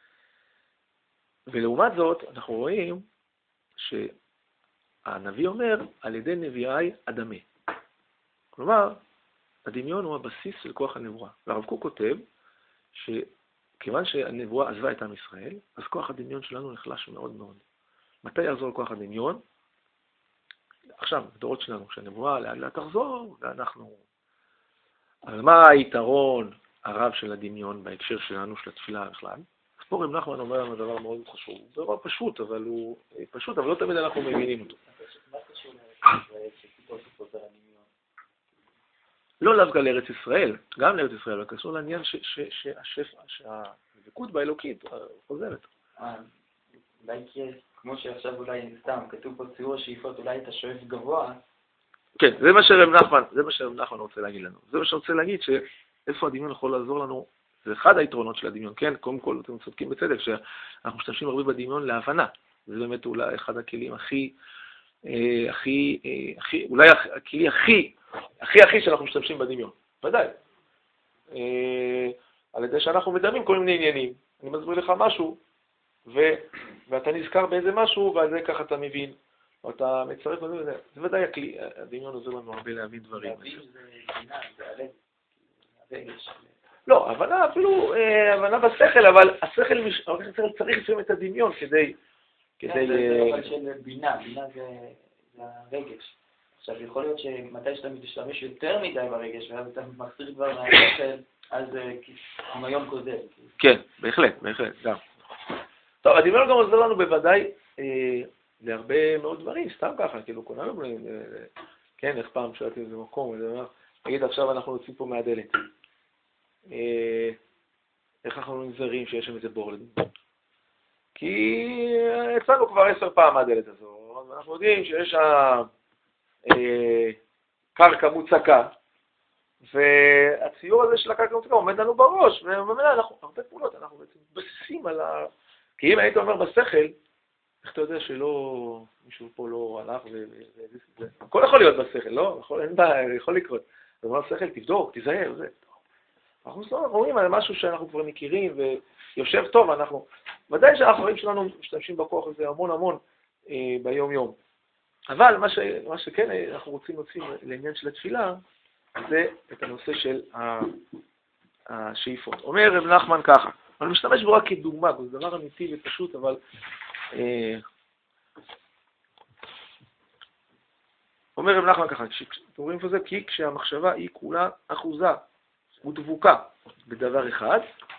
ולעומת זאת, אנחנו רואים שהנביא אומר, על ידי נביאי אדמה. כלומר, הדמיון הוא הבסיס של כוח הנבואה. והרב קוק כותב שכיוון שהנבואה עזבה את עם ישראל, אז כוח הדמיון שלנו נחלש מאוד מאוד. מתי יחזור כוח הדמיון? עכשיו, בדורות שלנו, כשהנבואה לאט לאט תחזור, ואנחנו... אבל מה היתרון הרב של הדמיון בהקשר שלנו, של התפילה בכלל? אז פה רב נחמן אומר לנו דבר מאוד חשוב. זה דבר פשוט, אבל הוא פשוט, אבל לא תמיד אנחנו מבינים אותו. מה קשור לארץ ישראל שפתאום תפוזר הדמיון? לא דווקא לארץ ישראל, גם לארץ ישראל, אבל קשור לעניין שהשפע, שהדבקות באלוקית חוזרת. אולי כמו שעכשיו אולי סתם, כתוב פה ציור השאיפות, אולי אתה שואף גבוה. כן, זה מה שרב נחמן, זה מה שרב נחמן רוצה להגיד לנו. זה מה שרוצה להגיד, שאיפה הדמיון יכול לעזור לנו, זה אחד היתרונות של הדמיון, כן? קודם כל, אתם צודקים בצדק, שאנחנו משתמשים הרבה בדמיון להבנה. זה באמת אולי אחד הכלים הכי, הכי, הכי, אולי הכלי הכי, הכי הכי שאנחנו משתמשים בדמיון. ודאי. על ידי שאנחנו מדמים כל מיני עניינים. אני מסביר לך משהו, ו... ואתה נזכר באיזה משהו, ועל זה ככה אתה מבין, או אתה מצטרף לזה, זה ודאי הכלי, הדמיון עוזר לנו הרבה להבין דברים. להבין זה בינה, זה הלב, הרגש. לא, הבנה אפילו, אה, הבנה בשכל, אבל השכל מש... צריך לפעמים את הדמיון כדי... כדי... זה אבל של בינה, בינה זה הרגש. עכשיו, יכול להיות שמתי שאתה משתמש יותר מדי ברגש, ואז אתה מחזיר כבר מהשכל, אז דמיון קודם. כן, בהחלט, בהחלט, גם. טוב, הדמיון גם עוזר לנו בוודאי אה, להרבה מאוד דברים, סתם ככה, כאילו, כולנו, אה, כן, איך פעם שאלתי איזה מקום, נגיד עכשיו אנחנו יוצאים פה מהדלת. אה, איך אנחנו נזהרים שיש שם איזה בורד? כי אצלנו כבר עשר פעם מהדלת הזו, ואנחנו יודעים שיש שם אה, קרקע מוצקה, והציור הזה של הקרקע מוצקה עומד לנו בראש, ובאמת אנחנו, הרבה פעולות, אנחנו בעצם מתבססים על ה... כי אם היית אומר בשכל, איך אתה יודע שלא, מישהו פה לא הלך ו... ו... הכל יכול להיות בשכל, לא? יכול, אין בעיה, יכול לקרות. אתה אומר בשכל, תבדוק, תיזהר, זה. אנחנו רואים על משהו שאנחנו כבר מכירים ויושב טוב, אנחנו, ודאי שהאחרים שלנו משתמשים בכוח הזה המון המון אה, ביום יום. אבל מה, ש, מה שכן אנחנו רוצים להוציא לעניין של התפילה, זה את הנושא של השאיפות. אומר רב נחמן ככה, אני משתמש בו רק כדוגמה, זה דבר אמיתי ופשוט, אבל... אה, אומר רב נחמן ככה, אתם רואים פה זה? כי כשהמחשבה היא כולה אחוזה ודבוקה בדבר אחד,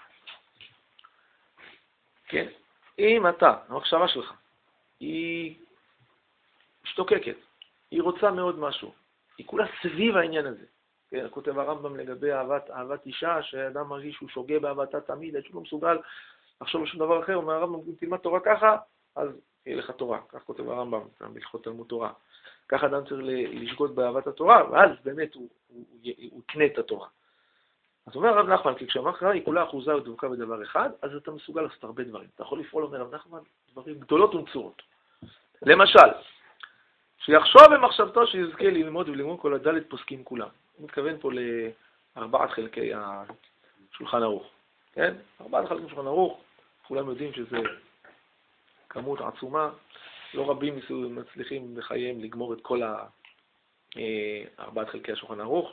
כן? אם אתה, המחשבה שלך, היא משתוקקת, היא רוצה מאוד משהו, היא כולה סביב העניין הזה. כן, כותב הרמב"ם לגבי אהבת, אהבת אישה, שאדם מרגיש שהוא שוגה באהבתה תמיד, שהוא לא מסוגל לחשוב על שום דבר אחר, אומר הרמב"ם, אם תלמד תורה ככה, אז יהיה לך תורה. כך כותב הרמב"ם, בהלכות תלמוד תורה. כך אדם צריך לשגות באהבת התורה, ואז באמת הוא, הוא, הוא, הוא יקנה את התורה. אז אומר הרב נחמן, כי כשהמחשבה היא כולה אחוזה ודבוקה בדבר אחד, אז אתה מסוגל לעשות הרבה דברים. אתה יכול לפעול, אומר הרב נחמן, דברים גדולות ונצורות. למשל, שיחשוב במחשבתו שיזכה ללמוד וללמוד כל הדלת פוסקים כולם. אני מתכוון פה לארבעת חלקי השולחן ערוך. כן? ארבעת חלקי השולחן ערוך, כולם יודעים שזה כמות עצומה. לא רבים מצליחים בחייהם לגמור את כל ארבעת חלקי השולחן ערוך.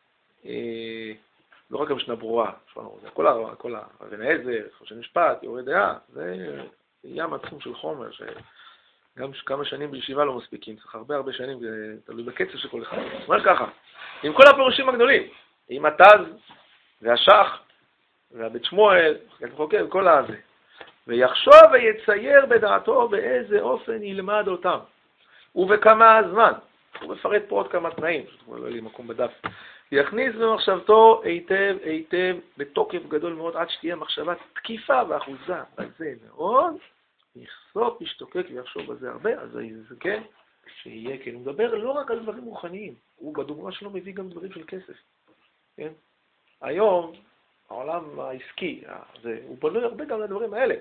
לא רק המשנה ברורה, כל כל אבן העזר, חושן משפט, יורה דעה, זה ים התחום של חומר, שגם כמה שנים בישיבה לא מספיקים, צריך הרבה הרבה שנים, זה תלוי בקצב של כל אחד. זאת אומרת ככה, עם כל הפירושים הגדולים, עם התז והשח והבית שמואל, כל הזה, ויחשוב ויצייר בדעתו באיזה אופן ילמד אותם, ובכמה זמן, הוא מפרט פה עוד כמה תנאים, לא יהיה לי מקום בדף, יכניס במחשבתו היטב היטב בתוקף גדול מאוד עד שתהיה מחשבה תקיפה ואחוזה בזה מאוד, יחשוף, ישתוקק ויחשוב בזה הרבה, אז זה כן, שיהיה כן. הוא מדבר לא רק על דברים רוחניים, הוא בדוגמה שלו מביא גם דברים של כסף. כן? היום, העולם העסקי, זה, הוא בנוי הרבה גם לדברים האלה.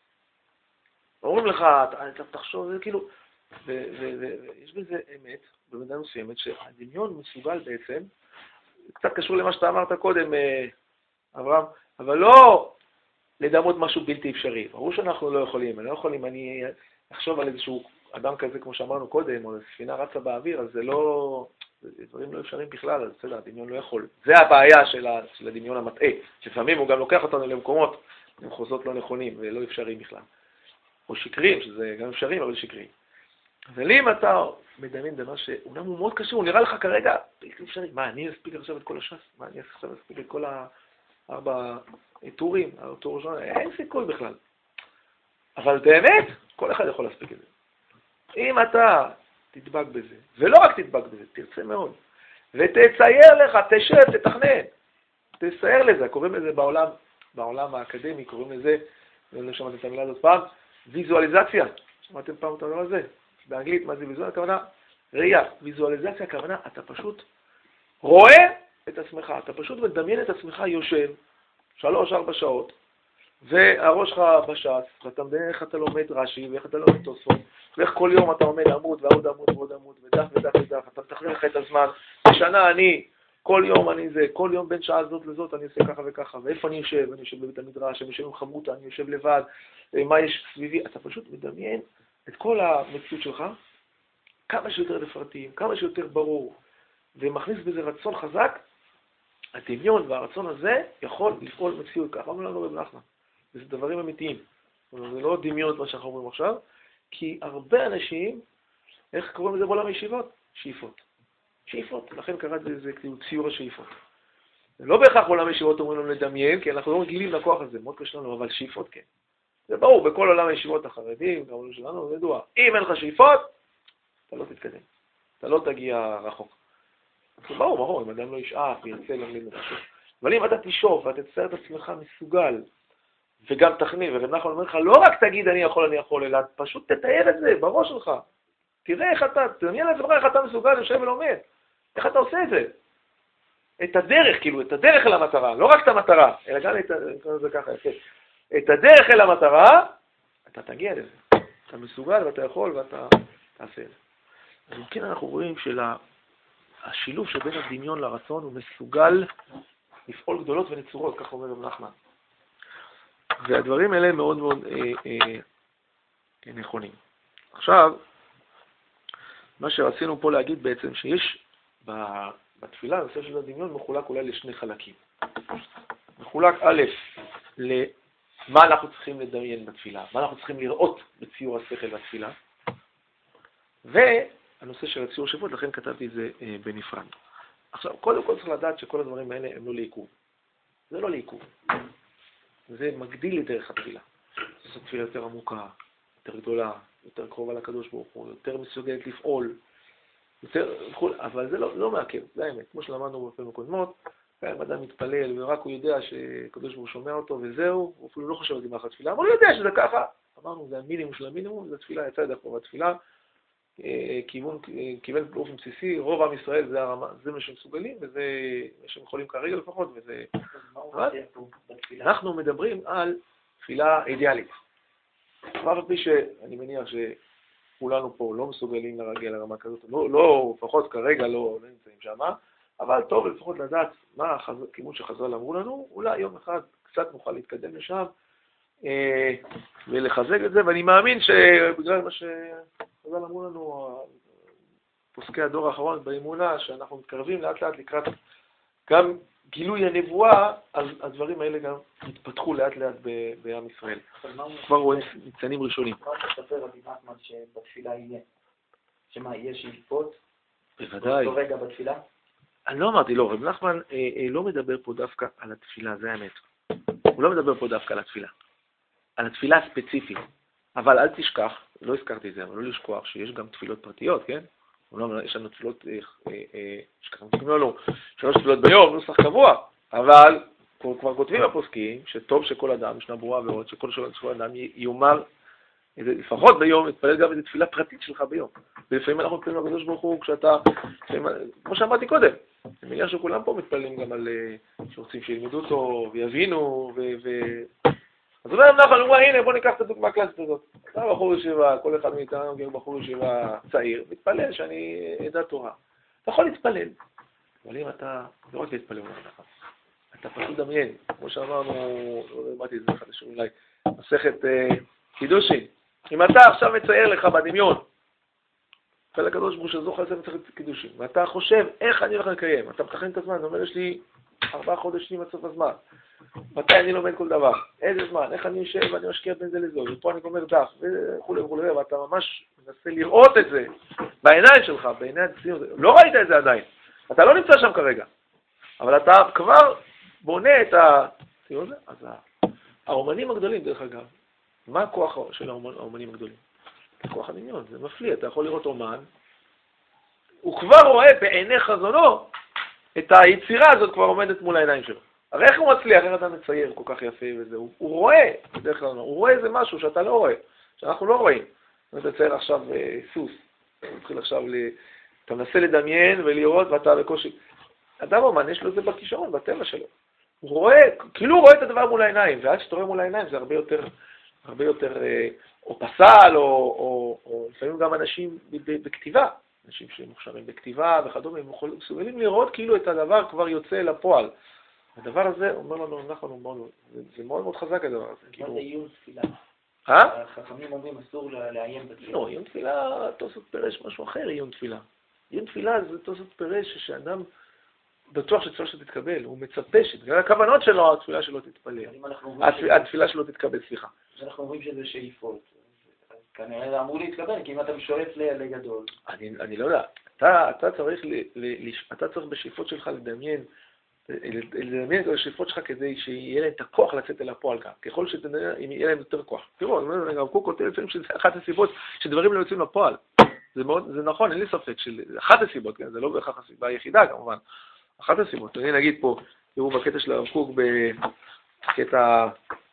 אומרים לך, אתה תחשוב, זה כאילו, ויש בזה אמת, במידה מסוימת, שהדמיון מסוגל בעצם, קצת קשור למה שאתה אמרת קודם, אברהם, אבל לא לדמות משהו בלתי אפשרי. ברור שאנחנו לא יכולים, אני לא יכולים, אני אחשוב על איזשהו אדם כזה, כמו שאמרנו קודם, או ספינה רצה באוויר, אז זה לא, זה דברים לא אפשריים בכלל, אז בסדר, הדמיון לא יכול. זה הבעיה של, ה, של הדמיון המטעה, לפעמים הוא גם לוקח אותנו למקומות, למחוזות לא נכונים ולא אפשריים בכלל. או שקרים, שזה גם אפשריים, אבל שקרים. אבל אם אתה מדמיין דבר שאומנם הוא מאוד קשור, הוא נראה לך כרגע בלתי אפשרי. מה, אני אספיק עכשיו את כל הש"ס? מה, אני עכשיו אספיק את כל הארבע טורים, הטור ראשון? אין סיכוי בכלל. אבל באמת, כל אחד יכול להספיק את זה. אם אתה תדבק בזה, ולא רק תדבק בזה, תרצה מאוד, ותצייר לך, תשב, תתכנן, תצייר לזה, קוראים לזה בעולם, בעולם האקדמי, קוראים לזה, אני לא שמעתם את המילה הזאת פעם, ויזואליזציה. שמעתם פעם את הדבר הזה? באנגלית, מה זה ויזואליזציה? הכוונה, ראייה. ויזואליזציה, הכוונה, אתה פשוט רואה את עצמך, אתה פשוט מדמיין את עצמך יושב שלוש, ארבע שעות, והראש שלך בש"ס, ואתה מדמיין איך אתה לומד רש"י, ואיך אתה לומד תוספות, ואיך כל יום אתה עומד עמוד ועוד עמוד ועוד עמוד, ודף ודף ודף, אתה מתכנן לך את הזמן. בשנה אני, כל יום אני זה, כל יום בין שעה זאת לזאת אני עושה ככה וככה, ואיפה אני יושב? אני יושב בבית המדרש, אני יושב עם חמותה, אני יושב לבד, מה יש סביבי? אתה פשוט מדמיין את כל המציאות שלך, כמה שיותר לפרטים, כמה שיותר ברור, ומכניס בזה רצון חזק, הדמיון והרצון הזה יכול לפעול מציאות, ככה אומרים לנו רב נחמן. וזה דברים אמיתיים. זה לא דמיון מה שאנחנו אומרים עכשיו, כי הרבה אנשים, איך קוראים לזה בעולם הישיבות? שאיפות. שאיפות, לכן קראתי לזה כאילו ציור השאיפות. לא בהכרח עולם הישיבות אומרים לנו לדמיין, כי אנחנו לא רגילים לכוח הזה, מאוד קשה לנו, אבל שאיפות כן. זה ברור, בכל עולם הישיבות החרדים, גם עולם שלנו, זה ידוע. אם אין לך שאיפות, אתה לא תתקדם. אתה לא תגיע רחוק. זה ברור, ברור, אם אדם לא ישאף וירצה להמליד משהו. אבל אם אתה תשאוף ואתה תצייר את עצמך מסוגל, וגם תכנין, ורב נחמן אומר לך, לא רק תגיד אני יכול, אני יכול, אלא פשוט תתאר את זה בראש שלך. תראה איך אתה, תדמיין לעצמך איך אתה מסוגל, יושב ולומד. איך אתה עושה את זה? את הדרך, כאילו, את הדרך אל המטרה, לא רק את המטרה, אלא גם את, זה ככה, את הדרך אל המטרה, אתה תגיע לזה. אתה מסוגל ואתה יכול ואתה תעשה את זה. אז כן אנחנו רואים שהשילוב שבין הדמיון לרצון הוא מסוגל לפעול גדולות ונצורות, כך אומר רב נחמן. והדברים האלה מאוד מאוד אה, אה, נכונים. עכשיו, מה שרצינו פה להגיד בעצם שיש בתפילה, הנושא של הדמיון מחולק אולי לשני חלקים. מחולק א', למה אנחנו צריכים לדמיין בתפילה, מה אנחנו צריכים לראות בציור השכל בתפילה, והנושא של הציור שפות, לכן כתבתי את זה אה, בנפרד. עכשיו, קודם כל צריך לדעת שכל הדברים האלה הם לא לעיכוב. זה לא לעיכוב. זה מגדיל את דרך התפילה. זו תפילה יותר עמוקה, יותר גדולה, יותר קרובה לקדוש ברוך הוא, יותר מסוגלת לפעול, יותר, אבל זה לא, לא מעכב, זה האמת. כמו שלמדנו בפעמים הקודמות, אם אדם מתפלל ורק הוא יודע שקדוש ברוך הוא שומע אותו וזהו, הוא אפילו לא חושב על דמך התפילה, אבל הוא יודע שזה ככה. אמרנו, זה המינימום של המינימום, זה תפילה יצא ידך פה בתפילה, כיוון, כיוון באופן בסיסי, רוב עם ישראל זה, הרמה, זה מה שמסוגלים, וזה מה שהם יכולים כרגע לפחות, וזה... אנחנו מדברים על תפילה אידיאלית. כבר על פי שאני מניח שכולנו פה לא מסוגלים לרגל לרמה כזאת, לא, לא, לפחות כרגע לא, לא נמצאים שם, אבל טוב לפחות לדעת מה הכיוון שחז"ל אמרו לנו, אולי יום אחד קצת נוכל להתקדם לשם אה, ולחזק את זה, ואני מאמין שבגלל מה שחז"ל אמרו לנו, פוסקי הדור האחרון באמונה, שאנחנו מתקרבים לאט לאט לקראת גם גילוי הנבואה, אז הדברים האלה גם התפתחו לאט לאט בעם ישראל. כבר רואים ניצנים ראשונים. מה אתה מספר רבי נחמן שבתפילה יהיה? שמה, יהיה שאיפות? בוודאי. לא רגע בתפילה? אני לא אמרתי, לא, רב נחמן אה, אה, לא מדבר פה דווקא על התפילה, זה האמת. הוא לא מדבר פה דווקא על התפילה. על התפילה הספציפית. אבל אל תשכח, לא הזכרתי את זה, אבל לא לשכוח שיש גם תפילות פרטיות, כן? אומנם יש לנו תפילות, שככה מתקנים לנו, שלוש תפילות ביום, נוסח קבוע, אבל כבר כותבים הפוסקים שטוב שכל אדם, ישנה ברורה ועוד, שכל אדם יאמר, לפחות ביום, יתפלל גם איזו תפילה פרטית שלך ביום. ולפעמים אנחנו מתפללים לקדוש ברוך הוא, כשאתה, כמו שאמרתי קודם, אני מניח שכולם פה מתפללים גם על שרוצים שילמדו אותו ויבינו, ו... אז אומר נחמן, הוא אומר, הנה, בוא ניקח את הדוגמה הקלאסית הזאת. אתה בחור ישיבה, כל אחד מאיתנו גם בחור ישיבה צעיר, מתפלל שאני אדע תורה. אתה יכול להתפלל, אבל אם אתה, לא רק להתפלל, אתה פשוט דמיין, כמו שאמרנו, לא אמרתי את זה חדש אולי, מסכת קידושין. אם אתה עכשיו מצייר לך בדמיון, כל הקדוש ברוך הוא שזוכה לספר מסכת קידושין, ואתה חושב איך אני הולך לקיים, אתה מתכנן את הזמן, אתה אומר, יש לי ארבעה חודשים עד סוף הזמן. מתי אני לומד כל דבר, איזה זמן, איך אני יושב ואני משקיע בין זה לזו, ופה אני גומר דף, וכו' וכו', ואתה ממש מנסה לראות את זה בעיניים שלך, בעיני הציון, לא ראית את זה עדיין, אתה לא נמצא שם כרגע, אבל אתה כבר בונה את הציון הזה. אז האומנים הגדולים, דרך אגב, מה הכוח של האומנים הגדולים? כוח הדמיון, זה מפליא, אתה יכול לראות אומן, הוא כבר רואה בעיני חזונו את היצירה הזאת כבר עומדת מול העיניים שלו. הרי איך הוא מצליח, איך אתה מצייר כל כך יפה וזה, הוא, הוא רואה, בדרך כלל, הוא רואה איזה משהו שאתה לא רואה, שאנחנו לא רואים. אתה מצייר עכשיו אה, סוס, אתה מתחיל עכשיו, ל... אתה מנסה לדמיין ולראות ואתה בקושי. אדם אומן, יש לו את זה בכישרון, בטבע שלו. הוא רואה, כאילו הוא רואה את הדבר מול העיניים, ועד שאתה רואה מול העיניים זה הרבה יותר, הרבה יותר, אה, או פסל, או, או, או לפעמים גם אנשים בכתיבה, אנשים שמוכשרים בכתיבה וכדומה, הם מסוגלים לראות כאילו את הדבר כבר יוצא לפועל. הדבר הזה, אומר לנו, אנחנו אומרים, זה מאוד מאוד חזק הדבר הזה. מה זה עיון תפילה? אה? החכמים אומרים, אסור לעיין בתפילה. לא, עיון תפילה, תוספות פירש משהו אחר, עיון תפילה. עיון תפילה זה תוספות פירש שאדם בטוח שצריך שתתקבל, הוא מצפה שבגלל הכוונות שלו, התפילה שלו תתפלל. התפילה שלו תתקבל, סליחה. אנחנו אומרים שזה שאיפות. כנראה אמור להתקבל, כי אם אתה משואף לגדול. אני לא יודע. אתה צריך אתה צריך בשאיפות שלך לדמיין, לדמיין את השאיפות שלך כדי שיהיה להם את הכוח לצאת אל הפועל כאן. ככל שיהיה להם יותר כוח. תראו, הרב קוק כותב לפעמים שזה אחת הסיבות שדברים לא יוצאים לפועל. זה מאוד, זה נכון, אין לי ספק, אחת הסיבות, זה לא בהכרח הסיבה היחידה כמובן. אחת הסיבות, אני נגיד פה, תראו בקטע של הרב קוק, בקטע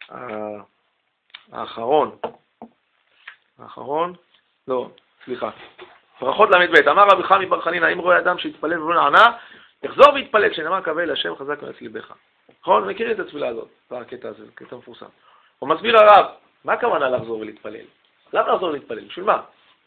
האחרון, האחרון, לא, סליחה, ברכות למד בית, אמר רבי חמי בר חנינא, אם רואה אדם שהתפלל ולא נענה, יחזור ויתפלל, כשנאמר קבל להשם חזק מארץ ליבך. נכון? מכירים את התפילה הזאת, בקטע הזה, קטע מפורסם. הוא מסביר הרב, מה הכוונה לחזור ולהתפלל? למה לחזור ולהתפלל? בשביל מה?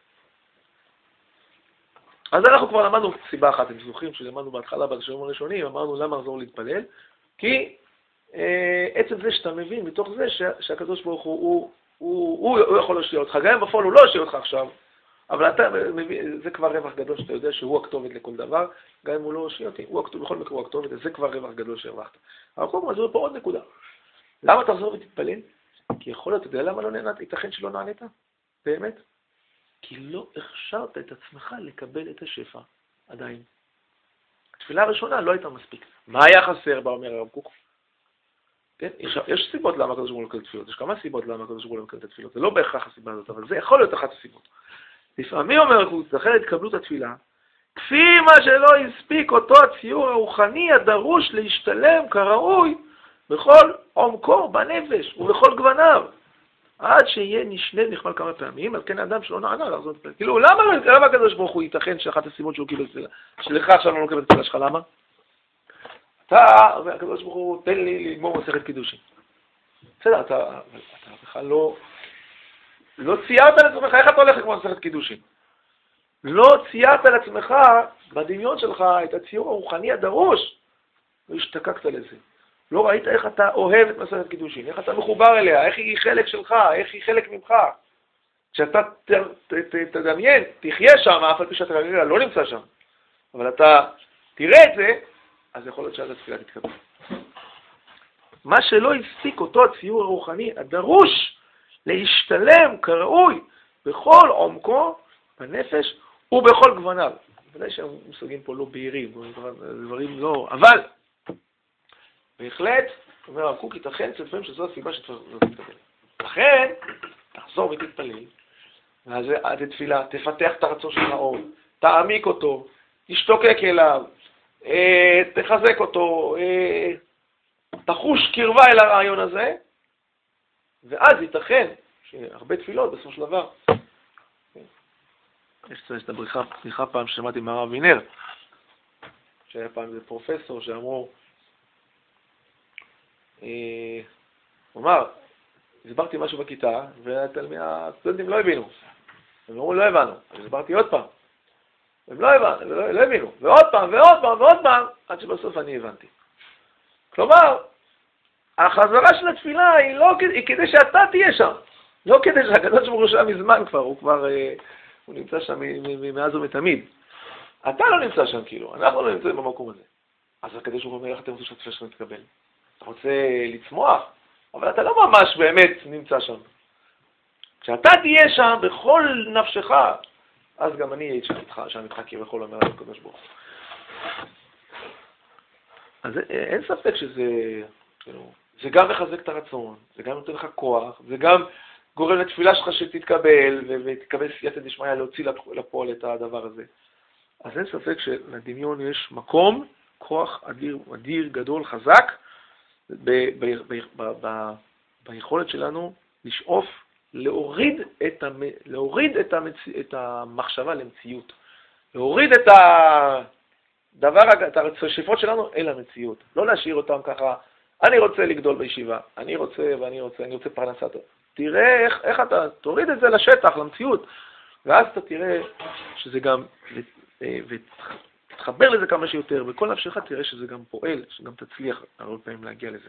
אז אנחנו כבר למדנו סיבה אחת, אתם זוכרים שלמדנו בהתחלה בשיעורים הראשונים, אמרנו למה לחזור להתפלל? כי אה, עצם זה שאתה מבין מתוך זה ש, שהקדוש ברוך הוא, הוא, הוא, הוא, הוא יכול להשאיר אותך, גם אם בפועל הוא לא ישאיר אותך עכשיו, אבל אתה מבין, זה כבר רווח גדול שאתה יודע שהוא הכתובת לכל דבר, גם אם הוא לא ישאיר אותי, הוא הכתובת, בכל מקרה הוא הכתובת, זה כבר רווח גדול שהרווחת. אבל קודם כל, זה פה עוד נקודה. למה תחזור ותתפלל? כי יכול להיות, אתה יודע למה לא נענית? ייתכן שלא נענית? באמת? כי לא הכשרת את עצמך לקבל את השפע, עדיין. התפילה הראשונה לא הייתה מספיק. מה היה חסר בה, אומר הרב קוק? כן? יש, יש סיבות למה הקדוש ברוך הוא לא מקבל את התפילות. יש כמה סיבות למה הקדוש ברוך הוא לא מקבל את התפילות. זה לא בהכרח הסיבה הזאת, אבל זה יכול להיות אחת הסיבות. לפעמים אומר הרב קוק, לכן התקבלו את התפילה, כפי מה שלא הספיק אותו הציור הרוחני הדרוש להשתלם כראוי בכל עומקו בנפש ובכל גווניו. עד שיהיה נשנה נכמל כמה פעמים, אז כן האדם שלא נענה לחזור לתפילה. כאילו, למה, למה הקדוש ברוך הוא ייתכן שאחת הסיבות שהוא קיבל תפילה? שלך עכשיו לא מקבל את התפילה שלך, למה? אתה, הקדוש ברוך הוא, תן לי לגמור מסכת קידושין. בסדר, אתה, אתה בכלל לא, לא ציירת על עצמך, איך אתה הולך לגמור מסכת קידושין? לא ציירת על עצמך, בדמיון שלך, את הציור הרוחני הדרוש, והשתקקת לזה. לא ראית איך אתה אוהב את מסכת קידושין, איך אתה מחובר אליה, איך היא חלק שלך, איך היא חלק ממך. כשאתה תדמיין, תחיה שם, אף על פי שאתה כנראה לא נמצא שם, אבל אתה תראה את זה, אז יכול להיות שאז התפילה תתקבל. מה שלא הספיק אותו הציור הרוחני הדרוש להשתלם כראוי בכל עומקו, בנפש ובכל גווניו. ודאי שהמושגים פה לא בהירים, דברים לא, אבל בהחלט, אומר הרב קוק, ייתכן לפעמים שזו הסיבה שצריך להתקבל. לכן, תחזור ותתפלל, ואז עד התפילה, תפתח את הרצון של האור, תעמיק אותו, תשתוקק אליו, אה, תחזק אותו, אה, תחוש קרבה אל הרעיון הזה, ואז ייתכן שהרבה תפילות בסופו של דבר. יש את הבריחה, בריחה פעם ששמעתי מהרב וינר, שהיה פעם איזה פרופסור שאמרו, הוא אמר, הסברתי משהו בכיתה, והסטודנטים לא הבינו. הם אמרו, לא הבנו. אז הסברתי עוד פעם. הם לא הבנו, לא הבינו. ועוד פעם, ועוד פעם, ועוד פעם, עד שבסוף אני הבנתי. כלומר, החזרה של התפילה היא לא היא כדי שאתה תהיה שם. לא כדי שהקדוש ברוך הוא שם מזמן כבר, הוא כבר, הוא נמצא שם מאז ומתמיד. אתה לא נמצא שם כאילו, אנחנו לא נמצאים במקום הזה. אז הקדוש ברוך הוא אומר, איך אתם רוצים שהתפילה שלנו תתקבל? אתה רוצה לצמוח, אבל אתה לא ממש באמת נמצא שם. כשאתה תהיה שם בכל נפשך, אז גם אני אהיה שם איתך, שם איתך כי בכל אומר הקדוש ברוך הוא. אז אין ספק שזה, זה גם מחזק את הרצון, זה גם נותן לך כוח, זה גם גורם לתפילה שלך שתתקבל, ותתקבל סייעתא דשמיא להוציא לפועל את הדבר הזה. אז אין ספק שלדמיון יש מקום, כוח אדיר, אדיר, גדול, חזק, ביכולת שלנו לשאוף, להוריד את, המ... להוריד את, המצ... את המחשבה למציאות. להוריד את הדבר, את השאיפות שלנו אל המציאות. לא להשאיר אותם ככה, אני רוצה לגדול בישיבה, אני רוצה ואני רוצה, אני רוצה פרנסה. תראה איך, איך אתה, תוריד את זה לשטח, למציאות. ואז אתה תראה שזה גם, ותתחבר לזה כמה שיותר, וכל נפשך תראה שזה גם פועל, שגם תצליח הרבה פעמים להגיע לזה.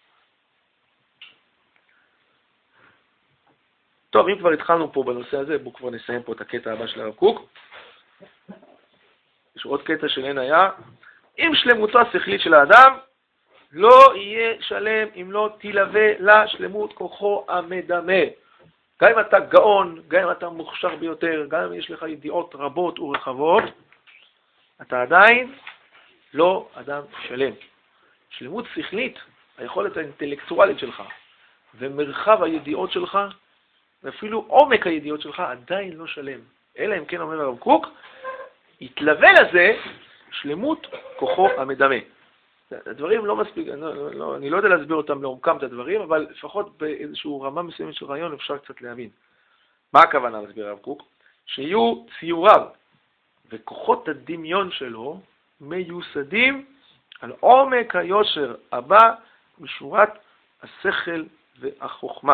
טוב, אם כבר התחלנו פה בנושא הזה, בואו כבר נסיים פה את הקטע הבא של הרב קוק. יש עוד קטע שלן היה, עם שלמותו השכלית של האדם, לא יהיה שלם אם לא תלווה לשלמות כוחו המדמה. גם אם אתה גאון, גם אם אתה מוכשר ביותר, גם אם יש לך ידיעות רבות ורחבות, אתה עדיין לא אדם שלם. שלמות שכלית, היכולת האינטלקטואלית שלך, ומרחב הידיעות שלך, ואפילו עומק הידיעות שלך, עדיין לא שלם. אלא אם כן אומר הרב קוק, יתלווה לזה שלמות כוחו המדמה. הדברים לא מספיק, אני לא, לא, אני לא יודע להסביר אותם לעומקם את הדברים, אבל לפחות באיזשהו רמה מסוימת של רעיון אפשר קצת להבין. מה הכוונה להסביר הרב קוק? שיהיו ציוריו וכוחות הדמיון שלו מיוסדים על עומק היושר הבא משורת השכל והחוכמה.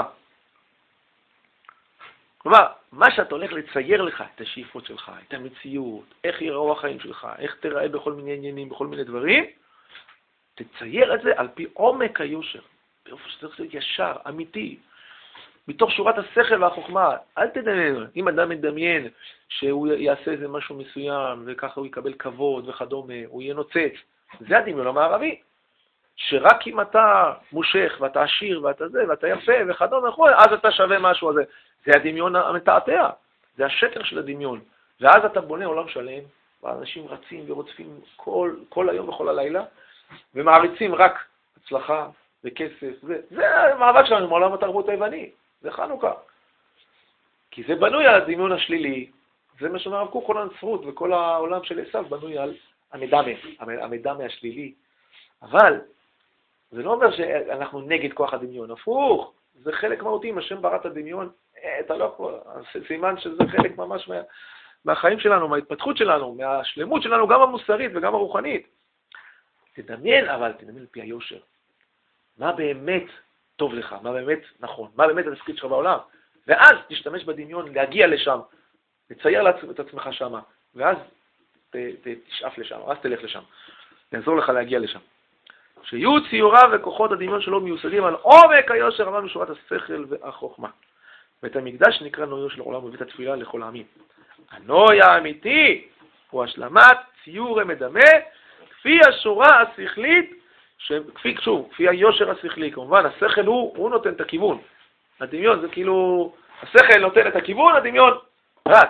כלומר, מה שאתה הולך לצייר לך, את השאיפות שלך, את המציאות, איך יראו החיים שלך, איך תראה בכל מיני עניינים, בכל מיני דברים, תצייר את זה על פי עומק היושר, באופן שצריך להיות ישר, אמיתי, מתוך שורת השכל והחוכמה. אל תדמיין, אם אדם מדמיין שהוא יעשה איזה משהו מסוים, וככה הוא יקבל כבוד וכדומה, הוא יהיה נוצץ, זה הדמיון המערבי. שרק אם אתה מושך ואתה עשיר ואתה זה ואתה יפה וכדומה, אז אתה שווה משהו הזה. זה הדמיון המתעתע, זה השקר של הדמיון. ואז אתה בונה עולם שלם, ואנשים רצים ורוצפים כל, כל היום וכל הלילה, ומעריצים רק הצלחה וכסף. זה, זה המאבק שלנו מעולם התרבות היווני, זה חנוכה. כי זה בנוי על הדמיון השלילי, זה מה שאומר הרב קוק, כל הנצרות וכל העולם של עשיו בנוי על המדמה, המדמה השלילי. אבל זה לא אומר שאנחנו נגד כוח הדמיון, הפוך, זה חלק מהותי, אם השם ברא את הדמיון, אתה לא יכול, סימן שזה חלק ממש מה, מהחיים שלנו, מההתפתחות שלנו, מהשלמות שלנו, גם המוסרית וגם הרוחנית. תדמיין, אבל תדמיין על פי היושר. מה באמת טוב לך, מה באמת נכון, מה באמת התפקיד שלך בעולם. ואז תשתמש בדמיון להגיע לשם, לצייר את עצמך שם, ואז ת, ת, תשאף לשם, אז תלך לשם. יעזור לך להגיע לשם. שיהיו ציוריו וכוחות הדמיון שלו מיוסדים על עומק היושר אמרנו שורת השכל והחוכמה. בית המקדש נקרא נויו של עולם ובית התפילה לכל העמים. הנוי האמיתי הוא השלמת ציור המדמה כפי השורה השכלית, כפי, שוב, כפי היושר השכלי. כמובן, השכל הוא, הוא נותן את הכיוון. הדמיון זה כאילו, השכל נותן את הכיוון, הדמיון רץ.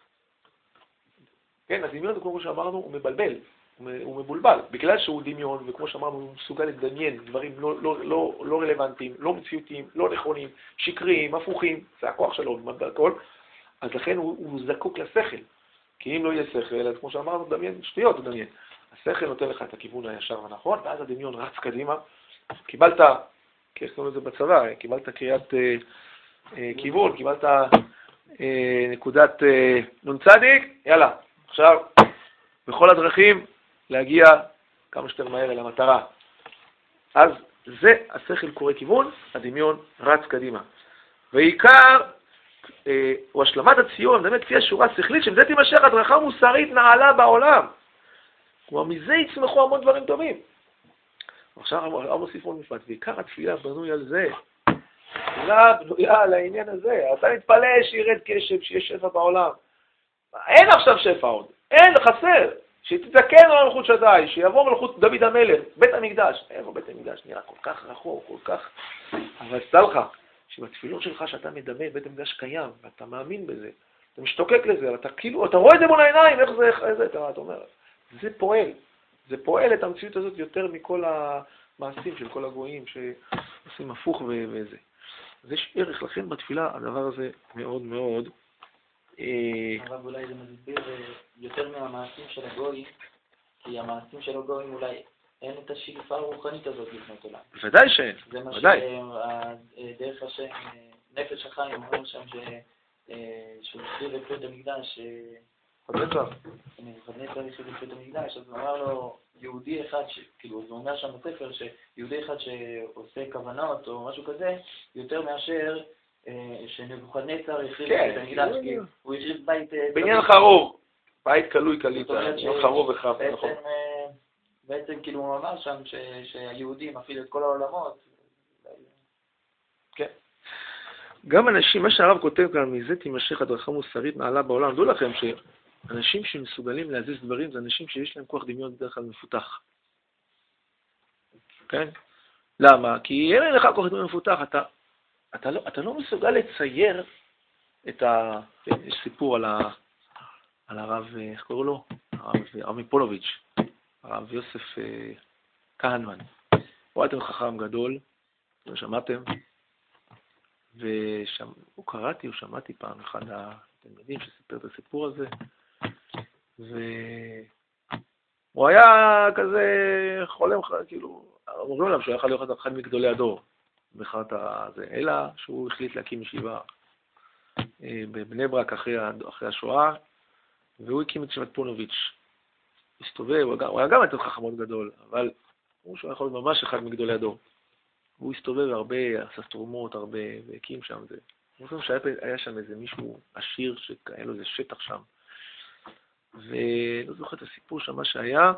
כן, הדמיון זה כמו שאמרנו, הוא מבלבל. הוא מבולבל, בגלל שהוא דמיון, וכמו שאמרנו, הוא מסוגל לדמיין דברים לא, לא, לא, לא רלוונטיים, לא מציאותיים, לא נכונים, שקריים, הפוכים, זה הכוח שלו, הכל, אז לכן הוא, הוא זקוק לשכל. כי אם לא יהיה שכל, אז כמו שאמרנו, דמיין, שטויות הוא דמיין. השכל נותן לך את הכיוון הישר והנכון, ואז הדמיון רץ קדימה. קיבלת, איך קוראים לזה בצבא, קיבלת קריאת אה, אה, כיוון, קיבלת אה, נקודת אה, נון צדיק, יאללה, עכשיו, בכל הדרכים, להגיע כמה שיותר מהר אל המטרה. אז זה השכל קורא כיוון, הדמיון רץ קדימה. ועיקר אה, הוא השלמת הציור, באמת כפי השורה שכלית, שמזה תימשך הדרכה מוסרית נעלה בעולם. כלומר, מזה יצמחו המון דברים טובים. עכשיו הרב מוסיף עוד משפט, ועיקר התפילה בנוי על זה. התפילה בנויה על העניין הזה. אתה מתפלא שירד קשב, שיש שפע בעולם. אין עכשיו שפע עוד, אין, חסר. שתתקן על מלכות שדי, שיבוא מלכות דוד המלך, בית המקדש. איפה בית המקדש? נראה כל כך רחוק, כל כך... אבל תדע לך, שבתפילות שלך שאתה מדמה, בית המקדש קיים, ואתה מאמין בזה, אתה משתוקק לזה, אתה כאילו, אתה רואה את זה מול העיניים, איך זה, איך זה, אתה אומר, זה פועל. זה פועל את המציאות הזאת יותר מכל המעשים של כל הגויים שעושים הפוך וזה. אז יש ערך, לכן בתפילה הדבר הזה מאוד מאוד... אבל אולי זה מסביר יותר מהמעשים של הגויים, כי המעשים של הגויים אולי אין את השאיפה הרוחנית הזאת לפנות עולם. ודאי שאין, ודאי. זה מה שדרך השם, נפש החיים אומר שם שהוא הסביר את בית המקדש, חדנצר. חדנצר הסביר את בית המקדש, אז הוא אמר לו יהודי אחד, כאילו זה אומר שם בספר שיהודי אחד שעושה כוונות או משהו כזה, יותר מאשר שנבוכדנצר החריב את המקדש, כי הוא החריב בית... בעניין חרוב, בית כלוי כלית, חרוב וחף, נכון. בעצם כאילו הוא אמר שם שהיהודים מפעיל את כל העולמות. כן. גם אנשים, מה שהרב כותב כאן, מזה תימשך הדרכה מוסרית נעלה בעולם. דעו לכם אנשים שמסוגלים להזיז דברים זה אנשים שיש להם כוח דמיון בדרך כלל מפותח. כן? למה? כי אין לך כוח דמיון מפותח, אתה, אתה, לא, אתה לא מסוגל לצייר את ה... יש סיפור על, ה, על הרב, איך קורא לו? הרב, הרב מפולוביץ', הרב יוסף אה, כהנמן. הוא הייתם חכם גדול, שמעתם? והוא קראתי, הוא שמעתי פעם אחד התלמידים שסיפר את הסיפור הזה, והוא היה כזה חולם, כאילו, אומרים עליו שהוא היה יכול להיות אחד מגדולי הדור, בחרת הזה, אלא שהוא החליט להקים ישיבה בבני ברק אחרי, אחרי השואה, והוא הקים את ישיבת פונוביץ'. הסתובב, הוא היה גם הייתה חכמות גדול, אבל הוא שהוא יכול להיות ממש אחד מגדולי הדור. הוא הסתובב הרבה, עשה תרומות, הרבה, והקים שם זה. אני חושב שהיה שם איזה מישהו עשיר, שהיה לו איזה שטח שם. ולא זוכר את הסיפור שם מה שהיה,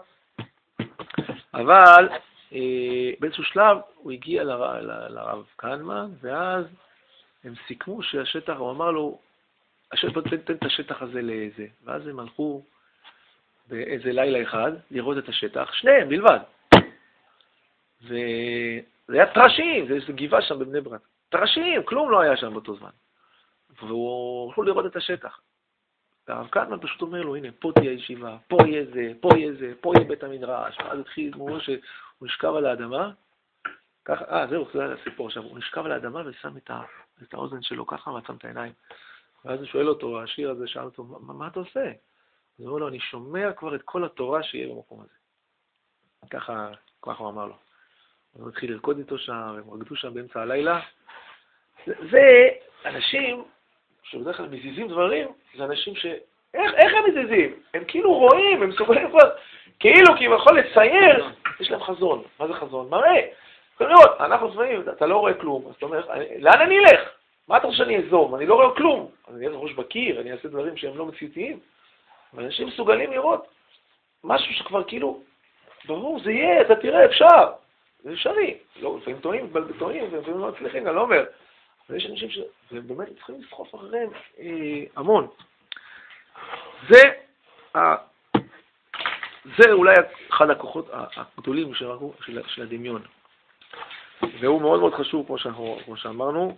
אבל אה, באיזשהו שלב הוא הגיע לר, ל, לרב כהנמן, ואז הם סיכמו שהשטח, הוא אמר לו, השטח, תן, תן את השטח הזה לאיזה. ואז הם הלכו באיזה לילה אחד לראות את השטח, שניהם בלבד. ו... זה היה טרשים, זה איזו גבעה שם בבני ברק. טרשים, כלום לא היה שם באותו זמן. והוא הולכו לראות את השטח. והרב כהנמן פשוט אומר לו, הנה, פה תהיה ישיבה, פה יהיה זה, פה יהיה זה, פה יהיה בית המדרש. ואז התחיל, הוא רואה שהוא נשכב על האדמה, ככה, אה, זהו, זה היה הסיפור עכשיו, הוא נשכב על האדמה ושם את, ה, את האוזן שלו ככה, ועצם את העיניים. ואז הוא שואל אותו, השיר הזה שאל אותו, מה, מה אתה עושה? אז הוא אומר לו, אני שומע כבר את כל התורה שיהיה במקום הזה. ככה, ככה הוא אמר לו. הוא התחיל לרקוד איתו שם, והם רקדו שם באמצע הלילה. זה, זה אנשים שבדרך כלל מזיזים דברים, זה אנשים ש... איך, איך הם מזיזים? הם כאילו רואים, הם סוגלים כבר, כאילו כי הם יכול לצייר, יש להם חזון. מה זה חזון? מראה. יכולים לראות, אנחנו לפעמים, אתה לא רואה כלום, אז אתה אומר, לאן אני אלך? מה אתה רוצה שאני אזום? אני לא רואה כלום. אני אעשה ראש בקיר, אני אעשה דברים שהם לא מציאותיים. אבל אנשים מסוגלים לראות משהו שכבר כאילו, ברור, זה יהיה, אתה תראה, אפשר. זה אפשרי. לא, לפעמים טועים, טועים, ולפעמים לא מצליחים, אני לא אומר. אבל יש אנשים שבאמת צריכים לסחוף אחריהם אה, המון. זה, ה... זה אולי אחד הכוחות הגדולים של, של, של הדמיון. והוא מאוד מאוד חשוב, כמו, שאנחנו, כמו שאמרנו.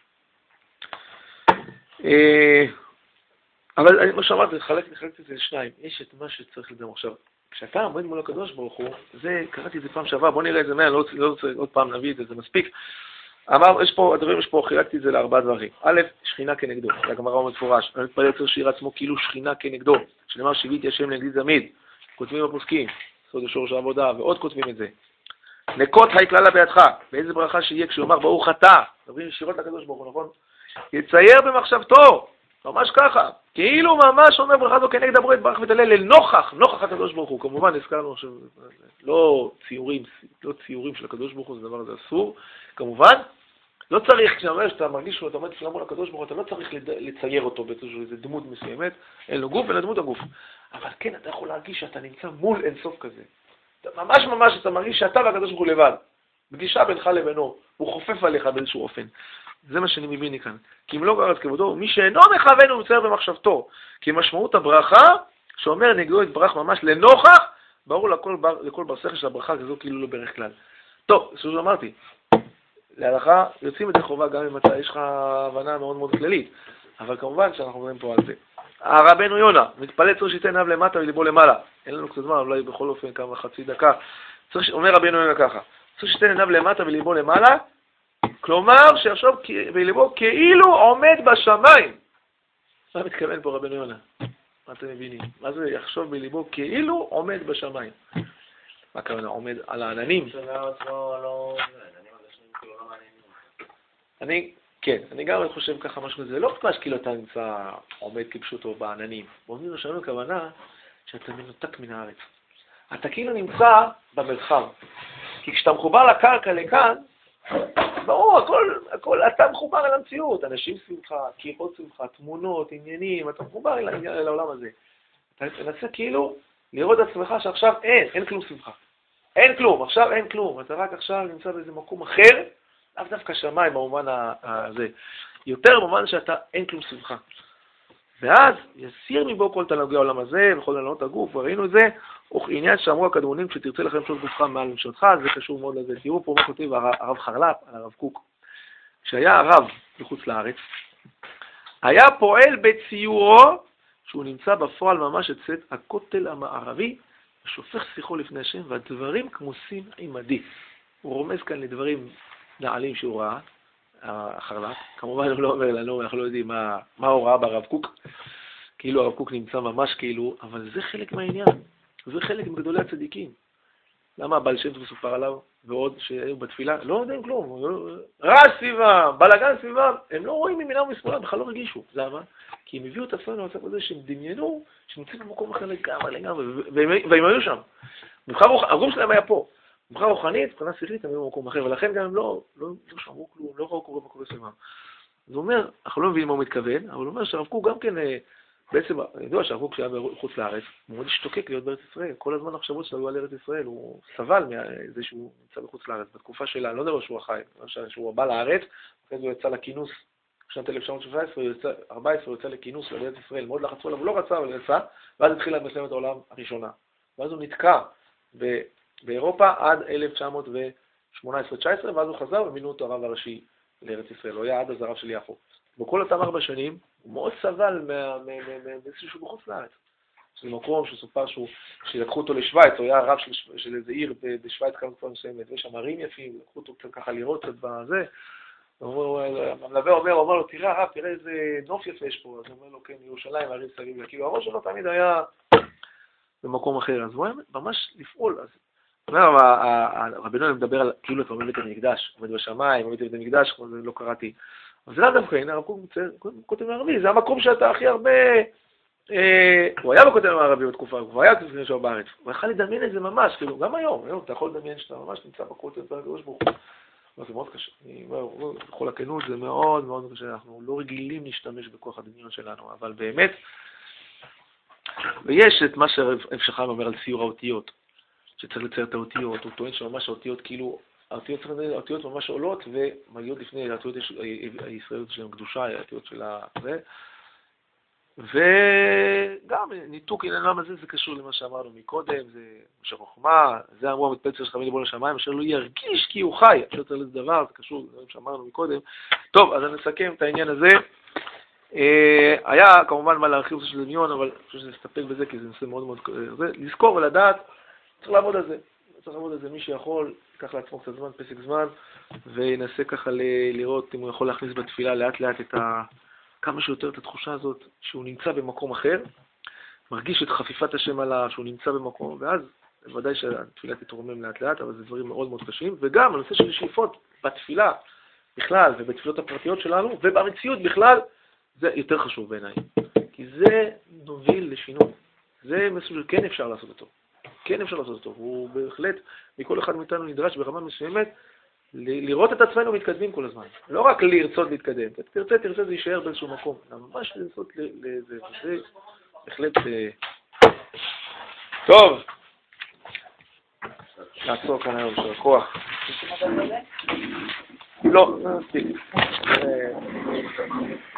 אה, אבל מה שאמרתי, חלקתי את זה לשניים. יש את מה שצריך לדבר עכשיו. כשאתה עומד מול הקדוש ברוך הוא, זה, קראתי את זה פעם שעבר, בוא נראה את זה מה, אני לא, לא רוצה עוד פעם להביא את זה, זה מספיק. אמר, יש פה, הדברים יש פה, חילקתי את זה לארבעה דברים. א', שכינה כנגדו, זה הגמרא אומר מפורש. אני מתפלל יוצר שיר עצמו כאילו שכינה כנגדו, שנאמר שיביתי השם נגדי תמיד. כותבים בפוסקים, סוד השורש העבודה, ועוד כותבים את זה. נקות היי כללה בידך, באיזה ברכה שיהיה כשהוא אמר ברוך אתה, מדברים ישירות לקדוש ברוך הוא, נכון? יצייר במחשבתו, ממש ככה, כאילו ממש אומר ברכה זו כנגד הבורא יתברך ותהלל לנוכח, נוכח הקדוש ברוך הוא. כמובן הזכרנו עכשיו, לא ציורים, לא ציורים של הקדוש ברוך הוא, זה דבר הזה אסור. כמובן, לא צריך, כשאתה שאתה מרגיש שאתה עומד תפילה מול הקדוש ברוך הוא, אתה לא צריך לצייר אותו באיזו דמות מסוימת, אין לו גוף, אין לו דמות הגוף. אבל כן, אתה יכול להרגיש שאתה נמצא מול אינסוף כזה. ממש ממש אתה מרגיש שאתה והקדוש ברוך הוא לבד. פגישה בינך לבינו, הוא חופף עליך באיזשהו אופן. זה מה שאני מבין לי כאן. כי אם לא גרץ כבודו, מי שאינו מכוון הוא מצייר במחשבתו. כי משמעות הברכה, שאומר נגדו את ברח ממש לנוכח, ברור לכל בר, לכל בר שכל של הברכה, כזו כאילו לא ברך כלל. טוב, זה što אמרתי. להלכה, יוצאים את זה חובה גם אם אתה, יש לך הבנה מאוד מאוד כללית. אבל כמובן שאנחנו מדברים פה על זה. הרבנו יונה, מתפלל צריך שייתן עיניו למטה וליבו למעלה. אין לנו קצת זמן, אולי בכל אופן כמה חצי דקה. צריך, אומר רבנו יונה ככה, צריך שייתן עיניו למטה וליבו למעלה, כלומר שיחשוב בליבו כאילו עומד בשמיים. מה מתכוון פה רבנו יונה? מה אתם מבינים? מה זה יחשוב בליבו כאילו עומד בשמיים? מה כוונה? עומד על העננים? אני, כן, אני גם חושב ככה משהו כזה, לא ממש כאילו אתה נמצא עומד כפשוטו בעננים. ואומרים לו שלנו כוונה שאתה מנותק מן הארץ. אתה כאילו נמצא במרחב. כי כשאתה מחובר לקרקע לכאן, ברור, הכל, הכל, אתה מחובר אל המציאות, אנשים סביבך, קירות סביבך, תמונות, עניינים, אתה מחובר אל, אל, אל העולם הזה. אתה מנסה כאילו לראות את עצמך שעכשיו אין, אין כלום סביבך. אין כלום, עכשיו אין כלום, אתה רק עכשיו נמצא באיזה מקום אחר, אף דווקא שמיים במובן הזה. יותר במובן שאתה אין כלום סביבך. ואז יסיר מבו כל תענוגי העולם הזה וכל הנאות הגוף, וראינו את זה, וכעניין שאמרו הקדמונים, כשתרצה לכם שעות גופך מעל נשותך, זה קשור מאוד לזה. תראו פה מה כותב הרב חרל"פ, הרב קוק. כשהיה הרב בחוץ לארץ, היה פועל בציורו, שהוא נמצא בפועל ממש אצל הכותל המערבי, ושופך שיחו לפני השם, והדברים כמוסים עמדי. הוא רומז כאן לדברים נעלים שהוא ראה, החרל"פ. כמובן הוא לא אומר לנו, אנחנו לא יודעים מה, מה הוא ראה ברב קוק, כאילו הרב קוק נמצא ממש כאילו, אבל זה חלק מהעניין, זה חלק מגדולי הצדיקים. למה הבעל שם טוב סופר עליו, ועוד שהיו בתפילה, לא יודעים כלום, רעש סביבם, בלגן סביבם, הם לא רואים ממינם ומשמאלם, בכלל לא רגישו. למה? כי הם הביאו את עצמם למצב הזה שהם דמיינו, שנמצאים במקום אחר לגמרי, לגמרי, והם היו שם. הגוף שלהם היה פה. מבחינה רוחנית, מבחינה שכלית, הם היו במקום אחר, ולכן גם הם לא, לא, לא שמעו כלום, לא ראו קורה בקורה סביבם. אז הוא אומר, אנחנו לא מבינים מה הוא מתכוון, אבל הוא אומר שהרב קוק גם כן, בעצם, אני יודע שהרב קוק שהיה בחוץ לארץ, הוא מאוד השתוקק להיות בארץ ישראל, כל הזמן המחשבות שלו היו על ארץ ישראל, הוא סבל מזה שהוא נמצא בחוץ לארץ, בתקופה שלה, לא יודע שהוא החי, שהוא בא לארץ, אחרי זה הוא יצא לכינוס, בשנת אלף תשע מאות שבע עשרה, ארבע עשרה, הוא יצא לכינוס לארץ ישראל, מאוד לחצו עליו, הוא לא רצה, אבל יצא, ואז התחילה מלחמת העולם הראשונה. ואז הוא נתקע ב באירופה עד אלף תשע מאות שמונה עשרה תשע עשרה, ואז הוא חזר ומינו אותו הרב הראשי לארץ ישראל. הוא היה עד אז הרב של יפו. בכל אותם ארבע שנים, הוא מאוד סבל מאיזשהו בחוץ לארץ. זה מקום שסופר שלקחו אותו לשוויץ, הוא היה הרב של איזה עיר בשוויץ כמה תקופה מסוימת, ויש שם ערים יפים, לקחו אותו קצת ככה לראות קצת בזה. המלווה אומר, הוא אומר לו, תראה הרב, תראה איזה נוף יפה יש פה. אז הוא אומר לו, כן, ירושלים, הערים סביב. כאילו הראש שלו תמיד היה במקום אחר. אז הוא היה ממש לפעול. אז רבנו מדבר על כאילו אתה עומד בבית המקדש, עומד בשמיים, עומד בבית המקדש, כמו זה לא קראתי. אבל זה לא דווקא, הנה הרב קוק כותב הערבי, זה המקום שאתה הכי הרבה... הוא היה בכותב הערבי בתקופה, הוא היה לפני שהוא בארץ. הוא יכל לדמיין את זה ממש, כאילו, גם היום, היום אתה יכול לדמיין שאתה ממש נמצא בכותב, בקדוש ברוך הוא. זה מאוד קשה. בכל הכנות זה מאוד מאוד קשה, אנחנו לא רגילים להשתמש בכוח הדמיון שלנו, אבל באמת, ויש את מה שהרב שחיים אומר על ציור האותיות. שצריך לצייר את האותיות, הוא טוען שממש האותיות כאילו, האותיות, האותיות ממש עולות ומגיעות לפני האותיות הישראליות שלהם קדושה, האותיות של זה, וגם ניתוק עניינם הזה זה קשור למה שאמרנו מקודם, זה משך חוכמה, זה אמרו המתפלל צריך לכוון לבוא לשמיים, אשר לא ירגיש כי הוא חי, אשר צריך לזה דבר, זה קשור למה שאמרנו מקודם. טוב, אז אני אסכם את העניין הזה. היה כמובן מה להרחיב של דמיון, אבל אני חושב שנסתפק בזה כי זה נושא מאוד מאוד, לזכור ולדעת, צריך לעבוד על זה, צריך לעבוד על זה, מי שיכול, ייקח לעצמו קצת זמן, פסק זמן, וינסה ככה לראות אם הוא יכול להכניס בתפילה לאט לאט את ה... כמה שיותר את התחושה הזאת שהוא נמצא במקום אחר, מרגיש את חפיפת השם עליו, שהוא נמצא במקום, ואז בוודאי שהתפילה תתרומם לאט לאט, אבל זה דברים מאוד מאוד קשים, וגם הנושא של שאיפות בתפילה בכלל, ובתפילות הפרטיות שלנו, ובמציאות בכלל, זה יותר חשוב בעיניי, כי זה נוביל לשינוי, זה מסוג שכן אפשר לעשות אותו. כן אפשר לעשות אותו, הוא בהחלט, מכל אחד מאיתנו נדרש ברמה מסוימת, לראות את עצמנו מתקדמים כל הזמן. לא רק לרצות להתקדם, תרצה, תרצה, זה יישאר באיזשהו מקום, אלא ממש לרצות לזה, וזה בהחלט... טוב, נעצור כאן היום של הכוח. לא, זה מספיק.